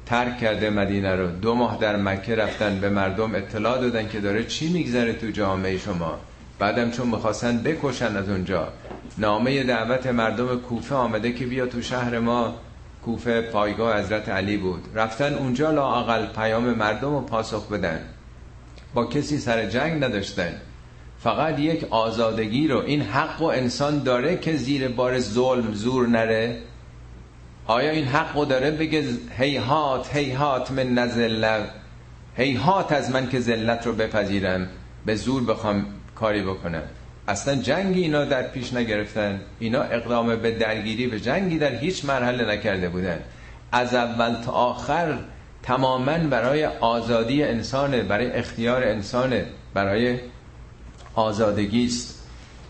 ترک کرده مدینه رو، 2 ماه در مکه رفتن به مردم اطلاع دادن که داره چی میگذره تو جامعه شما. بعدم چون میخواستن بکشن از اونجا، نامه دعوت مردم کوفه آمده که بیا تو شهر ما. کوفه پایگاه حضرت علی بود، رفتن اونجا لااقل پیام مردم رو پاسخ بدن. با کسی سر جنگ نداشتن، فقط یک آزادگی رو. این حق و انسان داره که زیر بار ظلم زور نره؟ آیا این حق رو داره بگه هیهات هیهات من نزل، هیهات از من که ذلت رو بپذیرم، به زور بخوام کاری بکنم؟ اصلا جنگی اینا در پیش نگرفتن، اینا اقدام به درگیری به جنگی در هیچ مرحله نکرده بودن. از اول تا آخر تماماً برای آزادی انسانه، برای اختیار انسانه، برای آزادگی است.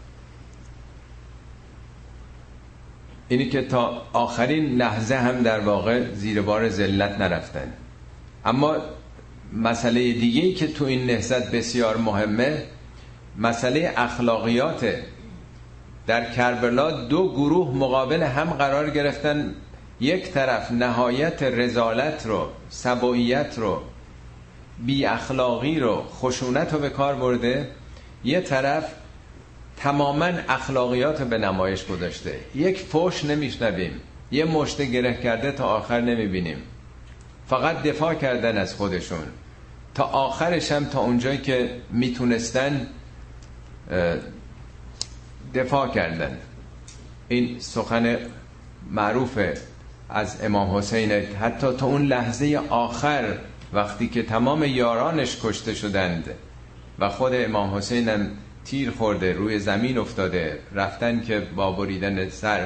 اینی که تا آخرین لحظه هم در واقع زیر بار ذلت نرفتن. اما مسئله دیگه‌ای که تو این نهضت بسیار مهمه، مسئله اخلاقیاته. در کربلا 2 گروه مقابل هم قرار گرفتن. یک طرف نهایت رذالت رو، سبوییت رو، بی اخلاقی رو، خشونت رو به کار برده. یه طرف تماما اخلاقیات رو به نمایش گذاشته. یک فوش نمیشنویم، یه مشت گره کرده تا آخر نمیبینیم، فقط دفاع کردن از خودشون تا آخرش. هم تا اونجایی که میتونستن دفاع کردن. این سخن معروف از امام حسین، حتی تا اون لحظه آخر وقتی که تمام یارانش کشته شدند و خود امام حسین هم تیر خورده روی زمین افتاده، رفتن که با بریدن سر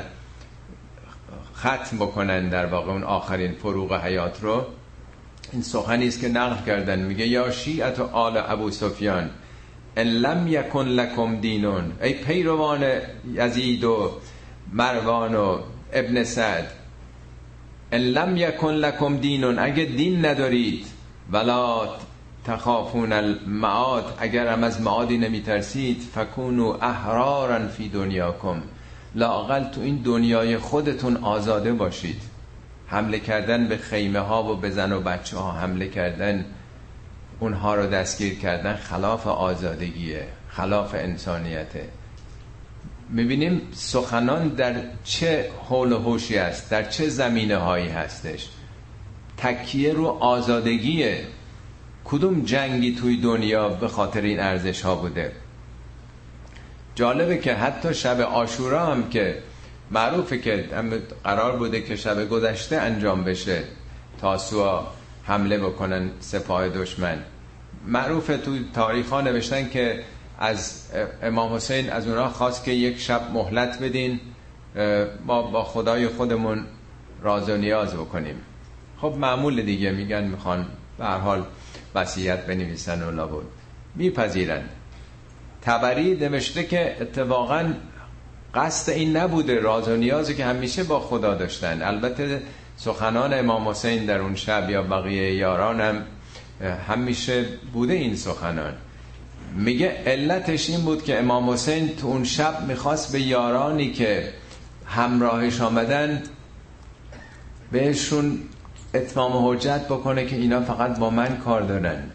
ختم بکنن در واقع اون آخرین فروغ حیات رو. این سخنی است که نقل کردن، میگه یا شیعت و آل ابو سفیان ان لم یکن لکم دینون، ای پیروان یزید و مروان و ابن سعد، ان لم یکن لکم دینون، اگه دین ندارید، ولا تخافون المعاد، اگر هم از معادی نمیترسید، فکونوا احرارا فی دنیاکم، لااقل تو این دنیای خودتون آزاده باشید. حمله کردن به خیمه ها و به زن و بچه ها حمله کردن، اونها رو دستگیر کردن، خلاف آزادگیه، خلاف انسانیته. میبینیم سخنان در چه حول و حوشی است، در چه زمینه هایی هستش. تکیه رو آزادگیه. کدوم جنگی توی دنیا به خاطر این ارزش ها بوده؟ جالبه که حتی شب عاشورا هم که معروفه که قرار بوده که شب گذشته انجام بشه، تاسوعا حمله بکنن سپاه دشمن. معروفه تو تاریخ ها نوشتن که از امام حسین از اونها خواست که یک شب مهلت بدین، ما با خدای خودمون راز و نیاز بکنیم. خب معمول دیگه، میگن میخوان به هر حال وصیت بنویسن و لابد میپذیرن. طبری نوشته که اتفاقا قصد این نبوده، راز و نیازی که همیشه با خدا داشتن. البته سخنان امام حسین در اون شب یا بقیه یاران هم همیشه بوده این سخنان. میگه علتش این بود که امام حسین تو اون شب میخواست به یارانی که همراهش آمدن بهشون اتمام حجت بکنه که اینا فقط با من کار دارن،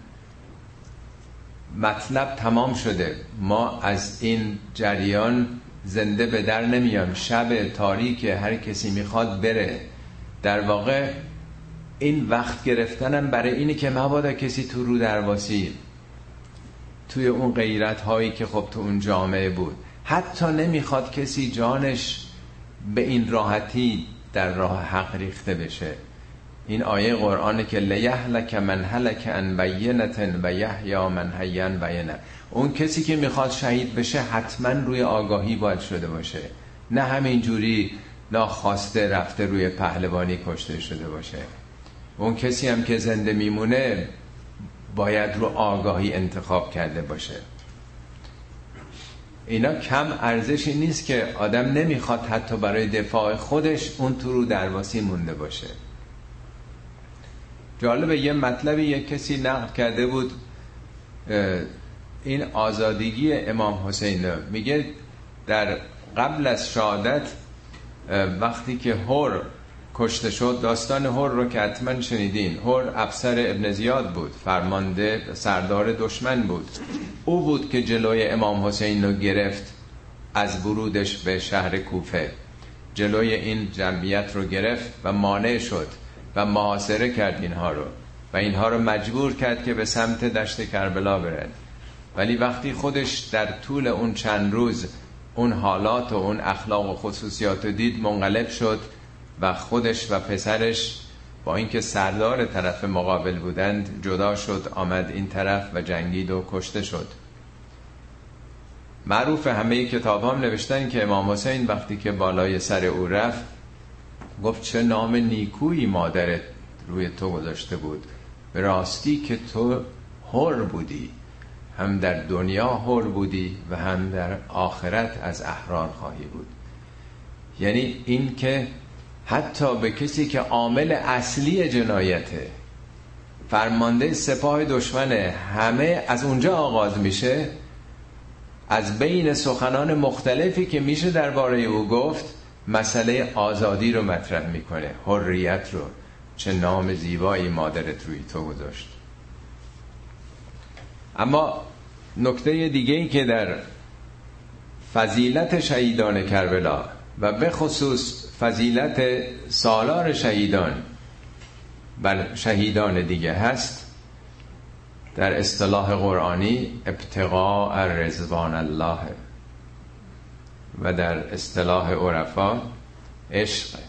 مطلب تمام شده، ما از این جریان زنده به در نمیام، شب تاریک، هر کسی میخواد بره. در واقع این وقت گرفتنم برای اینه که مبادا کسی تو رو درواسی، توی اون غیرت هایی که خب تو اون جامعه بود، حتی نمیخواد کسی جانش به این راحتی در راه حق ریخته بشه. این آیه قرآنه که لیهلک من هلک عن بینة و یحیی من حی عن بینة. اون کسی که میخواد شهید بشه حتما روی آگاهی باید شده باشه، نه همین جوری ناخواسته رفته روی پهلوانی کشته شده باشه. اون کسی هم که زنده میمونه باید رو آگاهی انتخاب کرده باشه. اینا کم ارزشی نیست که آدم نمیخواد حتی برای دفاع خودش اون تو رو درواسی مونده باشه. جالبه یه مطلبی یک کسی نقد کرده بود، این آزادگی امام حسین، میگه در قبل از شهادت وقتی که هر کشته شد. داستان هر رو که حتما شنیدین. هر افسر ابن زیاد بود، فرمانده سردار دشمن بود. او بود که جلوی امام حسین رو گرفت از ورودش به شهر کوفه، جلوی این جمعیت رو گرفت و مانع شد و محاصره کرد اینها رو و اینها رو مجبور کرد که به سمت دشت کربلا برن. ولی وقتی خودش در طول اون چند روز اون حالات و اون اخلاق و خصوصیات رو دید، منقلب شد و خودش و پسرش با اینکه سردار طرف مقابل بودند جدا شد، آمد این طرف و جنگید و کشته شد. معروف همه کتاب هم نوشتن که امام حسین وقتی که بالای سر او رفت گفت چه نام نیکویی مادرت روی تو گذاشته بود، به راستی که تو حر بودی، هم در دنیا حر بودی و هم در آخرت از احرار خواهی بود. یعنی این که حتی به کسی که عامل اصلی جنایته، فرمانده سپاه دشمنه، همه از اونجا آغاز میشه. از بین سخنان مختلفی که میشه درباره او گفت، مسئله آزادی رو مطرح میکنه، حریت رو. چه نام زیبایی مادرت روی تو گذاشت. اما نکته دیگه‌ای که در فضیلت شهیدان کربلا و به خصوص فضیلت سالار شهیدان بر شهیدان دیگه هست، در اصطلاح قرآنی ابتغاء رضوان الله و در اصطلاح عرفا عشق.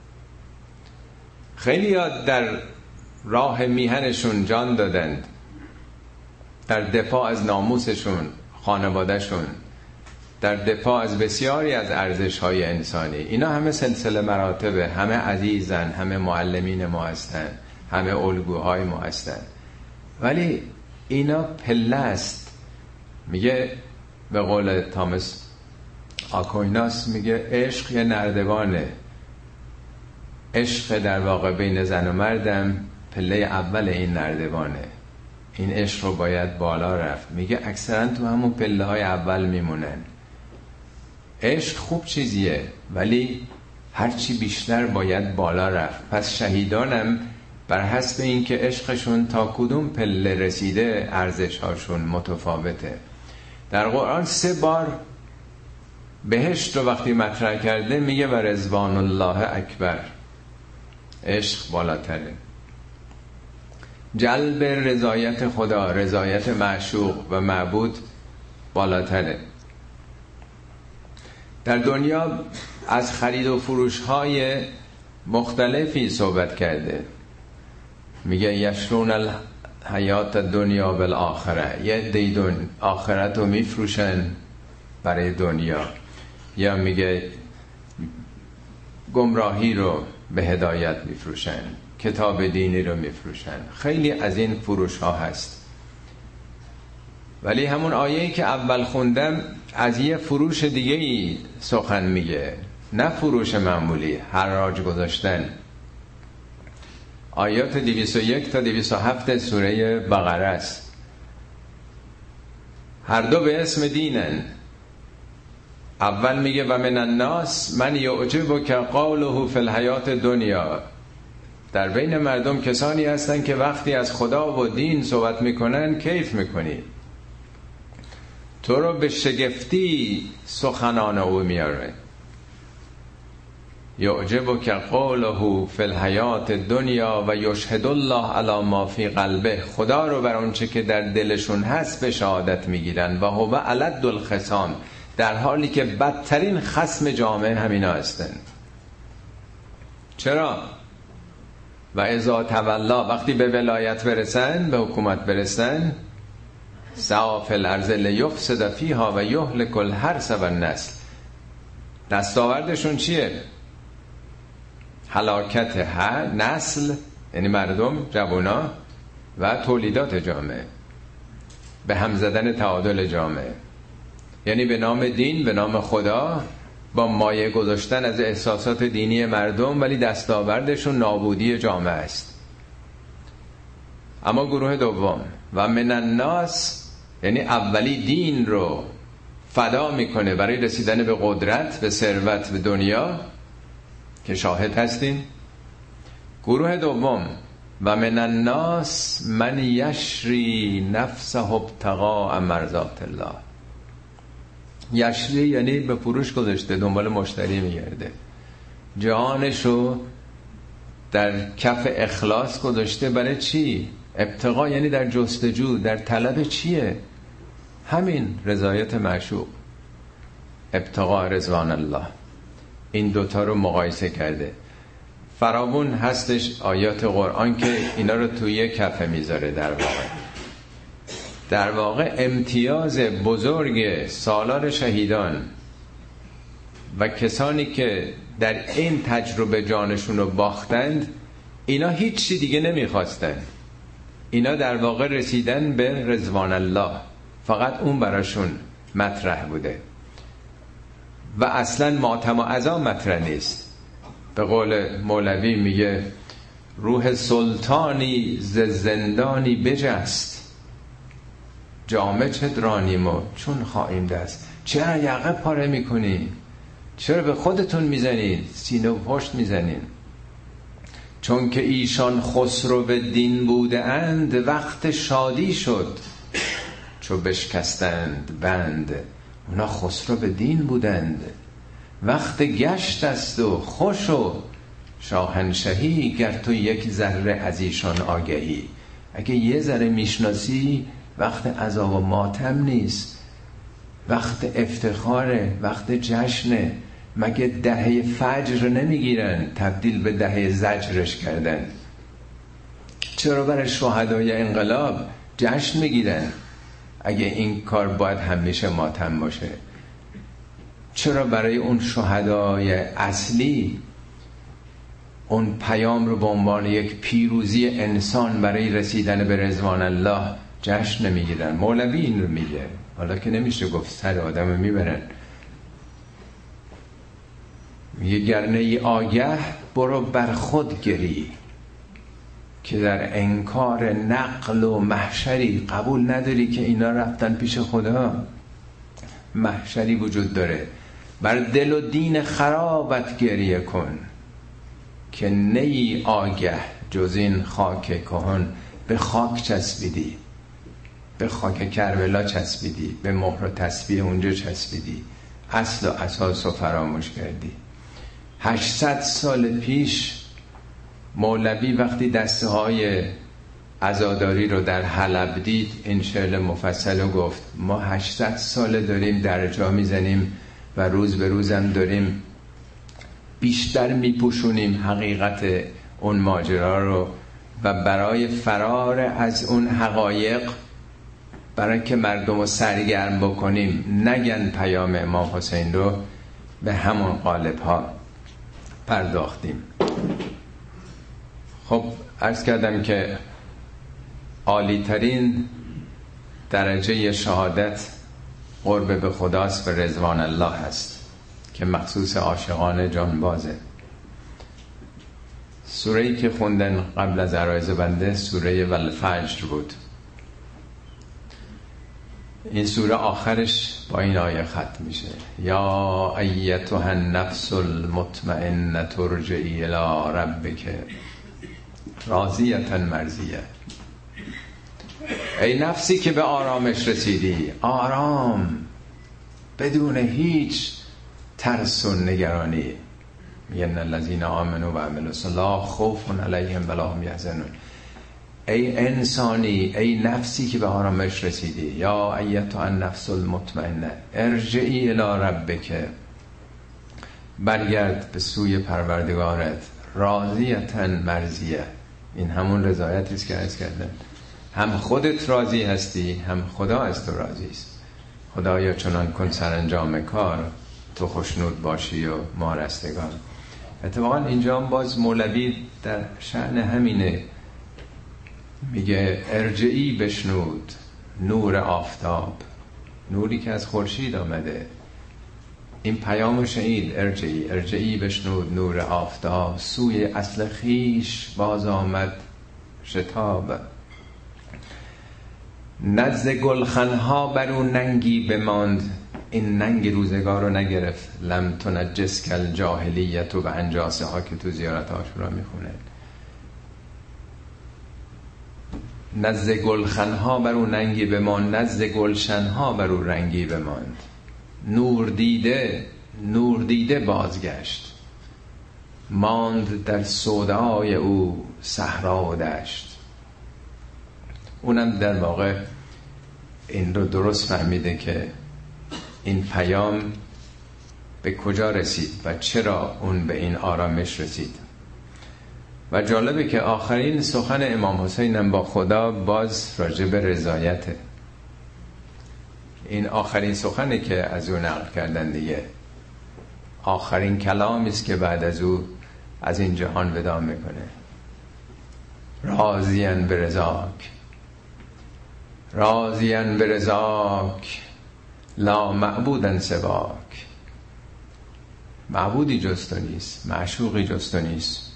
خیلی ها در راه میهنشون جان دادند، در دفاع از ناموسشون، خانوادهشون، در دفاع از بسیاری از ارزش‌های انسانی. اینا همه سلسله مراتبه، همه عزیزن، همه معلمین ما هستن، همه الگوهای ما هستن. ولی اینا پله است. میگه به قول تامس آکویناس، میگه عشق یه نردبانه. عشق در واقع بین زن و مردم پله اول این نردبانه. این عشق رو باید بالا رفت. میگه اکثرا تو همون پله های اول میمونن. عشق خوب چیزیه ولی هرچی بیشتر باید بالا رفت. پس شهیدانم بر حسب این که عشقشون تا کدوم پله رسیده ارزش‌هاشون متفاوته. در قرآن 3 بار بهشت رو وقتی مطرح کرده میگه و رضوان الله اکبر، عشق بالاتره. جلب رضایت خدا، رضایت معشوق و معبود بالاتره. در دنیا از خرید و فروش های مختلفی صحبت کرده. میگه یشرون الحیات دنیا بالآخره، یه دیدون آخرت رو میفروشن برای دنیا. یا میگه گمراهی رو به هدایت میفروشن، کتاب دینی رو میفروشن. خیلی از این فروش ها هست. ولی همون آیه‌ای که اول خوندم از یه فروش دیگه‌ای سخن میگه، نه فروش معمولی، حراج گذاشتن. آیات 201 تا 207 سوره بقره است. هر دو به اسم دینن. اول میگه و من الناس من یعجبک قوله فی الحیات دنیا. در بین مردم کسانی هستن که وقتی از خدا و دین صحبت میکنن کیف میکنی، تو رو به شگفتی سخنان او میاره. یعجبک قوله فی الحیات دنیا و یشهد الله علی ما فی قلبه. خدا رو بر اون چه که در دلشون هست به شهادت میگیرن. و هو الد الخصام، در حالی که بدترین خصم جامعه همینا هستن. چرا؟ و اذا تولا، وقتی به ولایت برسن، به حکومت برسن، سعی فی الارض لیفسد فیها و یهلک الحرث و النسل. دستاوردشون چیه؟ هلاکت نسل، یعنی مردم، جوونا، و تولیدات جامعه، به هم زدن تعادل جامعه. یعنی به نام دین، به نام خدا، با مایه گذاشتن از احساسات دینی مردم، ولی دستاوردشون نابودی جامعه است. اما گروه دوم و من الناس، یعنی اولی دین رو فدا میکنه برای رسیدن به قدرت، به ثروت، به دنیا، که شاهد هستین. گروه دوم و من الناس من یشری نفسه ابتغاء مرضات الله. یشری یعنی به فروش گذاشته، دنبال مشتری میگرده، جانشو در کف اخلاص گذاشته. برای چی؟ ابتغاء یعنی در جستجو، در طلب چیه؟ همین رضایت معشوق، ابتغاء رضوان الله. این دوتا رو مقایسه کرده. فراوون هستش آیات قرآن که اینا رو توی یک کفه میذاره. در واقع امتیاز بزرگ سالار شهیدان و کسانی که در این تجربه جانشون رو باختند، اینا هیچی دیگه نمیخواستن. اینا در واقع رسیدن به رضوان الله، فقط اون براشون مطرح بوده و اصلا ماتم و عزا مطرح نیست. به قول مولوی میگه روح سلطانی ز زندانی بجست، جامه چه درانیم و چون خواهیم دست. چرا یقه پاره میکنی؟ چرا به خودتون میزنید؟ سینه و پشت میزنید. چون که ایشان خسرو به دین بوده اند، وقت شادی شد چو بشکستند بند. اونا خسرو به دین بودند، وقت گشت است و خوش و شاهنشهی. گر تو یک ذره از ایشان آگهی. اگه یه ذره میشناسی، وقت عذاب و ماتم نیست، وقت افتخاره، وقت جشنه. مگه دهه فجر نمیگیرن تبدیل به دهه زجرش کردن؟ چرا برای شهدای انقلاب جشن میگیرن اگه این کار باید همیشه ماتم باشه؟ چرا برای اون شهدای اصلی اون پیام رو به عنوان یک پیروزی انسان برای رسیدن به رضوان الله جشن نمیگیرن؟ مولوی این رو میگه. حالا که نمیشه گفت سر آدم رو میبرن. میگه گرنه ای آگه برو بر خود گری، که در انکار نقل و محشری قبول نداری که اینا رفتن پیش خدا. محشری وجود داره. بر دل و دین خرابت گریه کن، که نی آگه جز این خاک کهن. به خاک چسبیدی، به خاک کربلا چسبیدی، به مهر و تسبیح اونجا چسبیدی، اصل و اساس رو فراموش کردی. 800 سال پیش مولوی وقتی دسته های عزاداری رو در حلب دید، این شعر مفصل رو گفت. ما 800 سال داریم درجا میزنیم و روز به روزم داریم بیشتر میپوشونیم حقیقت اون ماجرا رو، و برای فرار از اون حقایق، برای که مردم رو سرگرم بکنیم نگن پیام امام حسین رو، به همون قالب ها پرداختیم. خب عرض کردم که عالی ترین درجه شهادت قرب به خداست و رضوان الله هست که مخصوص عاشقان جانبازه. سوره‌ای که خوندن قبل از عرایض بنده سوره والفجر بود. این سوره آخرش با این آیه ختم میشه: یا ایتها النفس المطمئنه ارجعی الی ربک راضیه مرضیه. ای نفسی که به آرامش رسیدی، آرام بدون هیچ ترس و نگرانی. میگن الذین آمنوا و عملوا الصالحات خوف علیهم ولا هم یحزنون. ای انسانی، ای نفسی که به آرامش رسیدی، یا ایتها النفس المطمئنه ارجعی الی ربک، برگرد به سوی پروردگارت، راضیه مرضیه. این همون رضایتی است که عرض کردم. هم خودت راضی هستی، هم خدا از تو راضی است. خدایا چنان کن سرانجام کار، تو خوشنود باشی و ما رستگار. اتفاقا اینجا باز مولوی در شأن همینه. میگه ارجعی بشنود نور آفتاب، نوری که از خورشید آمده. این پیام شنید، ارجعی بشنود نور آفتاب، سوی اصل خیش باز آمد شتاب. نزد گلخنها برو ننگی بماند، این ننگ روزگار رو نگرفت. لم تنجس کل جاهلیت و به انجاسه ها که تو زیارت عاشورا میخونه. نزد گلخنها بر او ننگی بماند، نزد گلشنها بر او رنگی بماند. نور دیده بازگشت، ماند در سودای او صحرا و دشت. اونم در واقع این رو درست فهمیده که این پیام به کجا رسید و چرا اون به این آرامش رسید. و جالبه که آخرین سخن امام حسین هم با خدا باز راجع به رضایته. این آخرین سخنه که از او نقل کردن دیگه، آخرین کلامی است که بعد از او از این جهان وداع میکنه. راضیان به رضاک لا معبودن سواک. معبودی جز تو نیست، معشوقی جز تو نیست.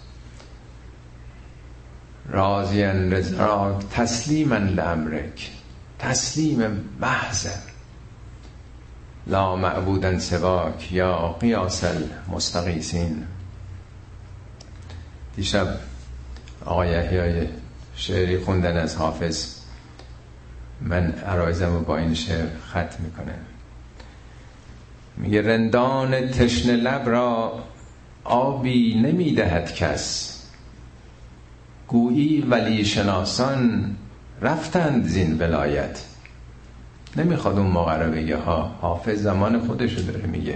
راضیان رضاک تسلیما لامرک، تسلیم محض. لا معبودن سواک یا قیاس المستغیثین. دیشب آقای یحیی شعری خوندن از حافظ، من عرایزم رو با این شعر ختم میکنه. میگه رندان تشنه لب را آبی نمیدهد کس، گویی ولی شناسان رفتند زین ولایت. نمیخواد اون موقع رو بگه ها، حافظ زمان خودشو داره میگه.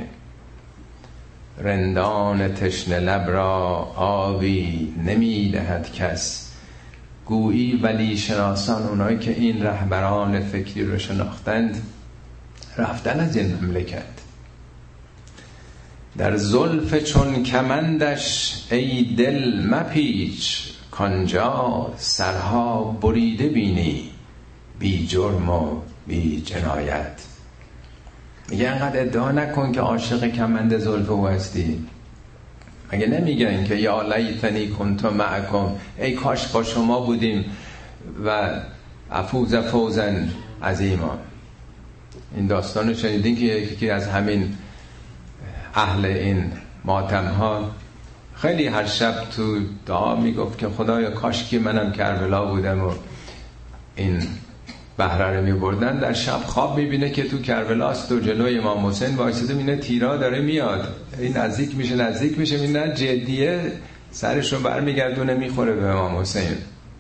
رندان تشنه لب را آبی نمیدهد کس، گویی ولی شناسان، اونایی که این رهبران فکری رو شناختند رفتن از این مملکت. در زلف چون کمندش ای دل مپیچ، کانجا سرها بریده بینی بی جرم و بی جنایت. میگه انقدر ادعا نکن که عاشق کمند زلف او هستی. مگه نمیگن که یا لیتنی کنت معکم، ای کاش با شما بودیم و افوز فوزا عظیما. این داستان رو شنیدین که یکی از همین اهل این ماتم ها خیلی هر شب تو دعا میگفت که خدایا کاش که منم کربلا بودم و این بهره رو میبردن. در شب خواب میبینه که تو کربلاست و جلوی امام حسین وایساده، میبینه تیرا داره میاد، این نزدیک میشه میبینه جدیه، سرش رو برمیگردونه میخوره به امام حسین،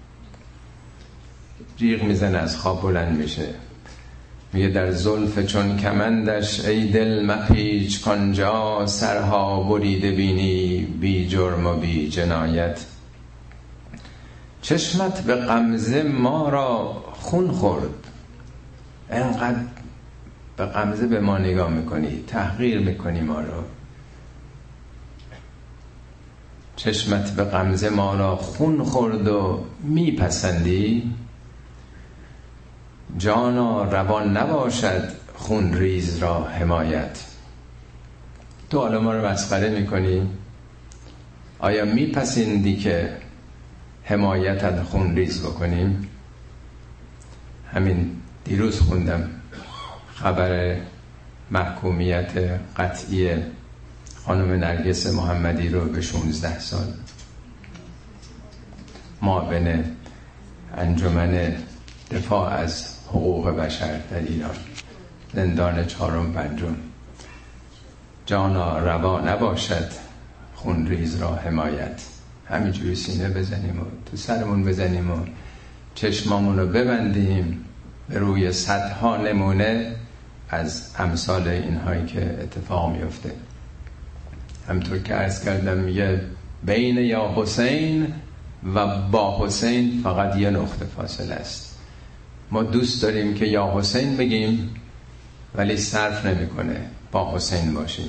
جیغ میزنه، از خواب بلند میشه. میگه در زلف چون کمندش ای دل مپیچ، کانجا سرها بریده بینی بی جرم و بی جنایت. چشمت به غمزه ما را خون خورد، انقدر به غمزه به ما نگاه میکنی، تحقیر میکنی ما رو. چشمت به غمزه ما را خون خورد و میپسندی، جانا روان نباشد خون ریز را حمایت. تو حالا ما رو مسخره میکنی، آیا میپسندی که حمایتت خون ریز بکنیم؟ همین دیروز خوندم خبر محکومیت قطعی خانم نرگس محمدی رو به 16 سال، معاون انجمن دفاع از حقوق بشر در ایران، زندان 4 و 5. جانا روا نباشد خون ریز را حمایت. همینجوری سینه بزنیم و تو سرمون بزنیم و چشمامون رو ببندیم به روی صدها نمونه از امثال اینهایی که اتفاق میفته. همطور که عرض کردم میگه بین یا حسین و با حسین فقط یه نقطه فاصله است. ما دوست داریم که یا حسین بگیم ولی صرف نمیکنه با حسین باشیم.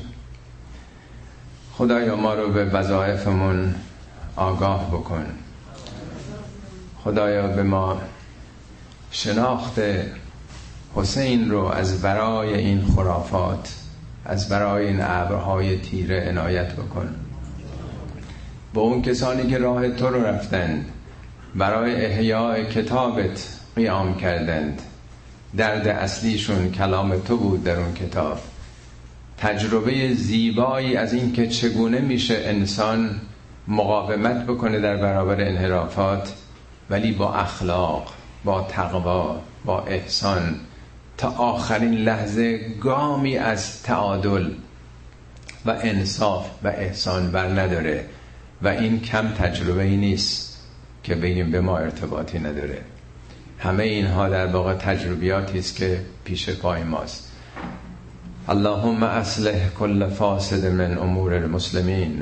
خدایا ما رو به وظایفمون آگاه بکن. خدایا به ما شناخت حسین رو از برای این خرافات، از برای این ابرهای تیره عنایت بکن. با اون کسانی که راه تو رو رفتند، برای احیاء کتابت قیام کردند، درد اصلیشون کلام تو بود در اون کتاب. تجربه زیبایی از این که چگونه میشه انسان مقاومت بکنه در برابر انحرافات ولی با اخلاق، با تقوا، با احسان تا آخرین لحظه گامی از تعادل و انصاف و احسان بر نداره و این کم تجربه ای نیست که بگیم به ما ارتباطی نداره. همه اینها در واقع تجربیاتی است که پیش پای ماست. اللهم اصلح كل فاسد من امور المسلمین،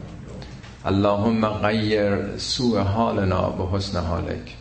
اللهم غیر سوء حالنا به حسن حالک.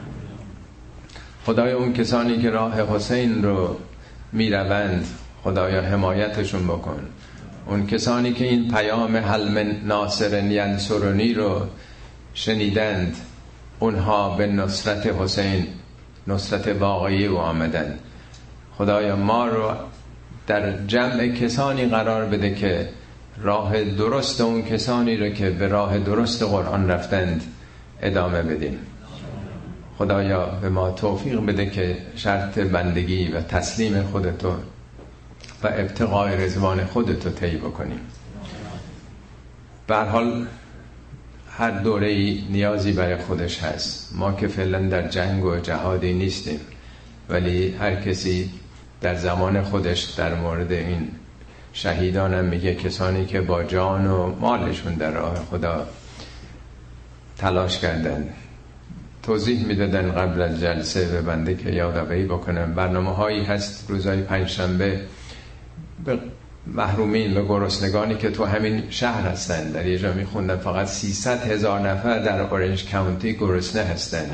خدایا اون کسانی که راه حسین رو میروند خدایا حمایتشون بکن. اون کسانی که این پیام هل من ناصر ینصرنی رو شنیدند اونها به نصرت حسین، نصرت واقعی و آمدن. خدایا ما رو در جمع کسانی قرار بده که راه درست اون کسانی رو که به راه درست قرآن رفتند ادامه بدیم. خدایا به ما توفیق بده که شرط بندگی و تسلیم خودتو و ابتغاء رضوان خودتو طی بکنیم. به هر حال هر دوره‌ای نیازی برای خودش هست. ما که فعلا در جنگ و جهادی نیستیم، ولی هر کسی در زمان خودش در مورد این شهیدان هم میگه کسانی که با جان و مالشون در راه خدا تلاش کردن. توضیح میدادن قبل از جلسه به بنده که یادآوری بکنم، برنامه هایی هست روزهای پنجشنبه به محرومین و گرسنگانی که تو همین شهر هستن. در یه جا میخوندن فقط 300,000 نفر در اورنج کانتی گرسنه هستن.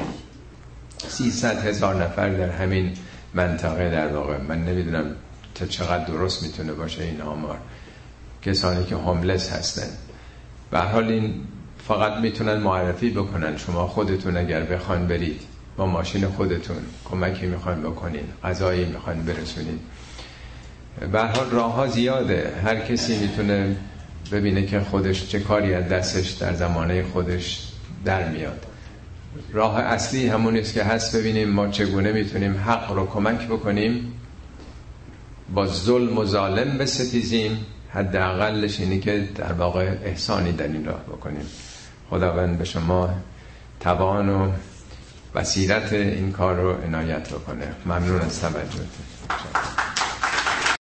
300,000 نفر در همین منطقه. در واقع من نمیدونم تا چقدر درست میتونه باشه این آمار، کسانی که هوملس هستن. به هر حال این فقط میتونن معرفی بکنن. شما خودتون اگر بخواین برید با ماشین خودتون کمکی میخواین بکنین، غذایی میخواین برسونید، به هر حال راه ها زیاده. هر کسی میتونه ببینه که خودش چه کاری از دستش در زمانه خودش در میاد. راه اصلی همون است که هست ببینیم ما چگونه میتونیم حق رو کمک بکنیم، با ظلم و ظالم بستیزیم، حداقلش اینی که در واقع احسانی در این راه بکنیم. خداوند به شما توان و بصیرت این کار رو عنایت بکنه. ممنون از توجهتون.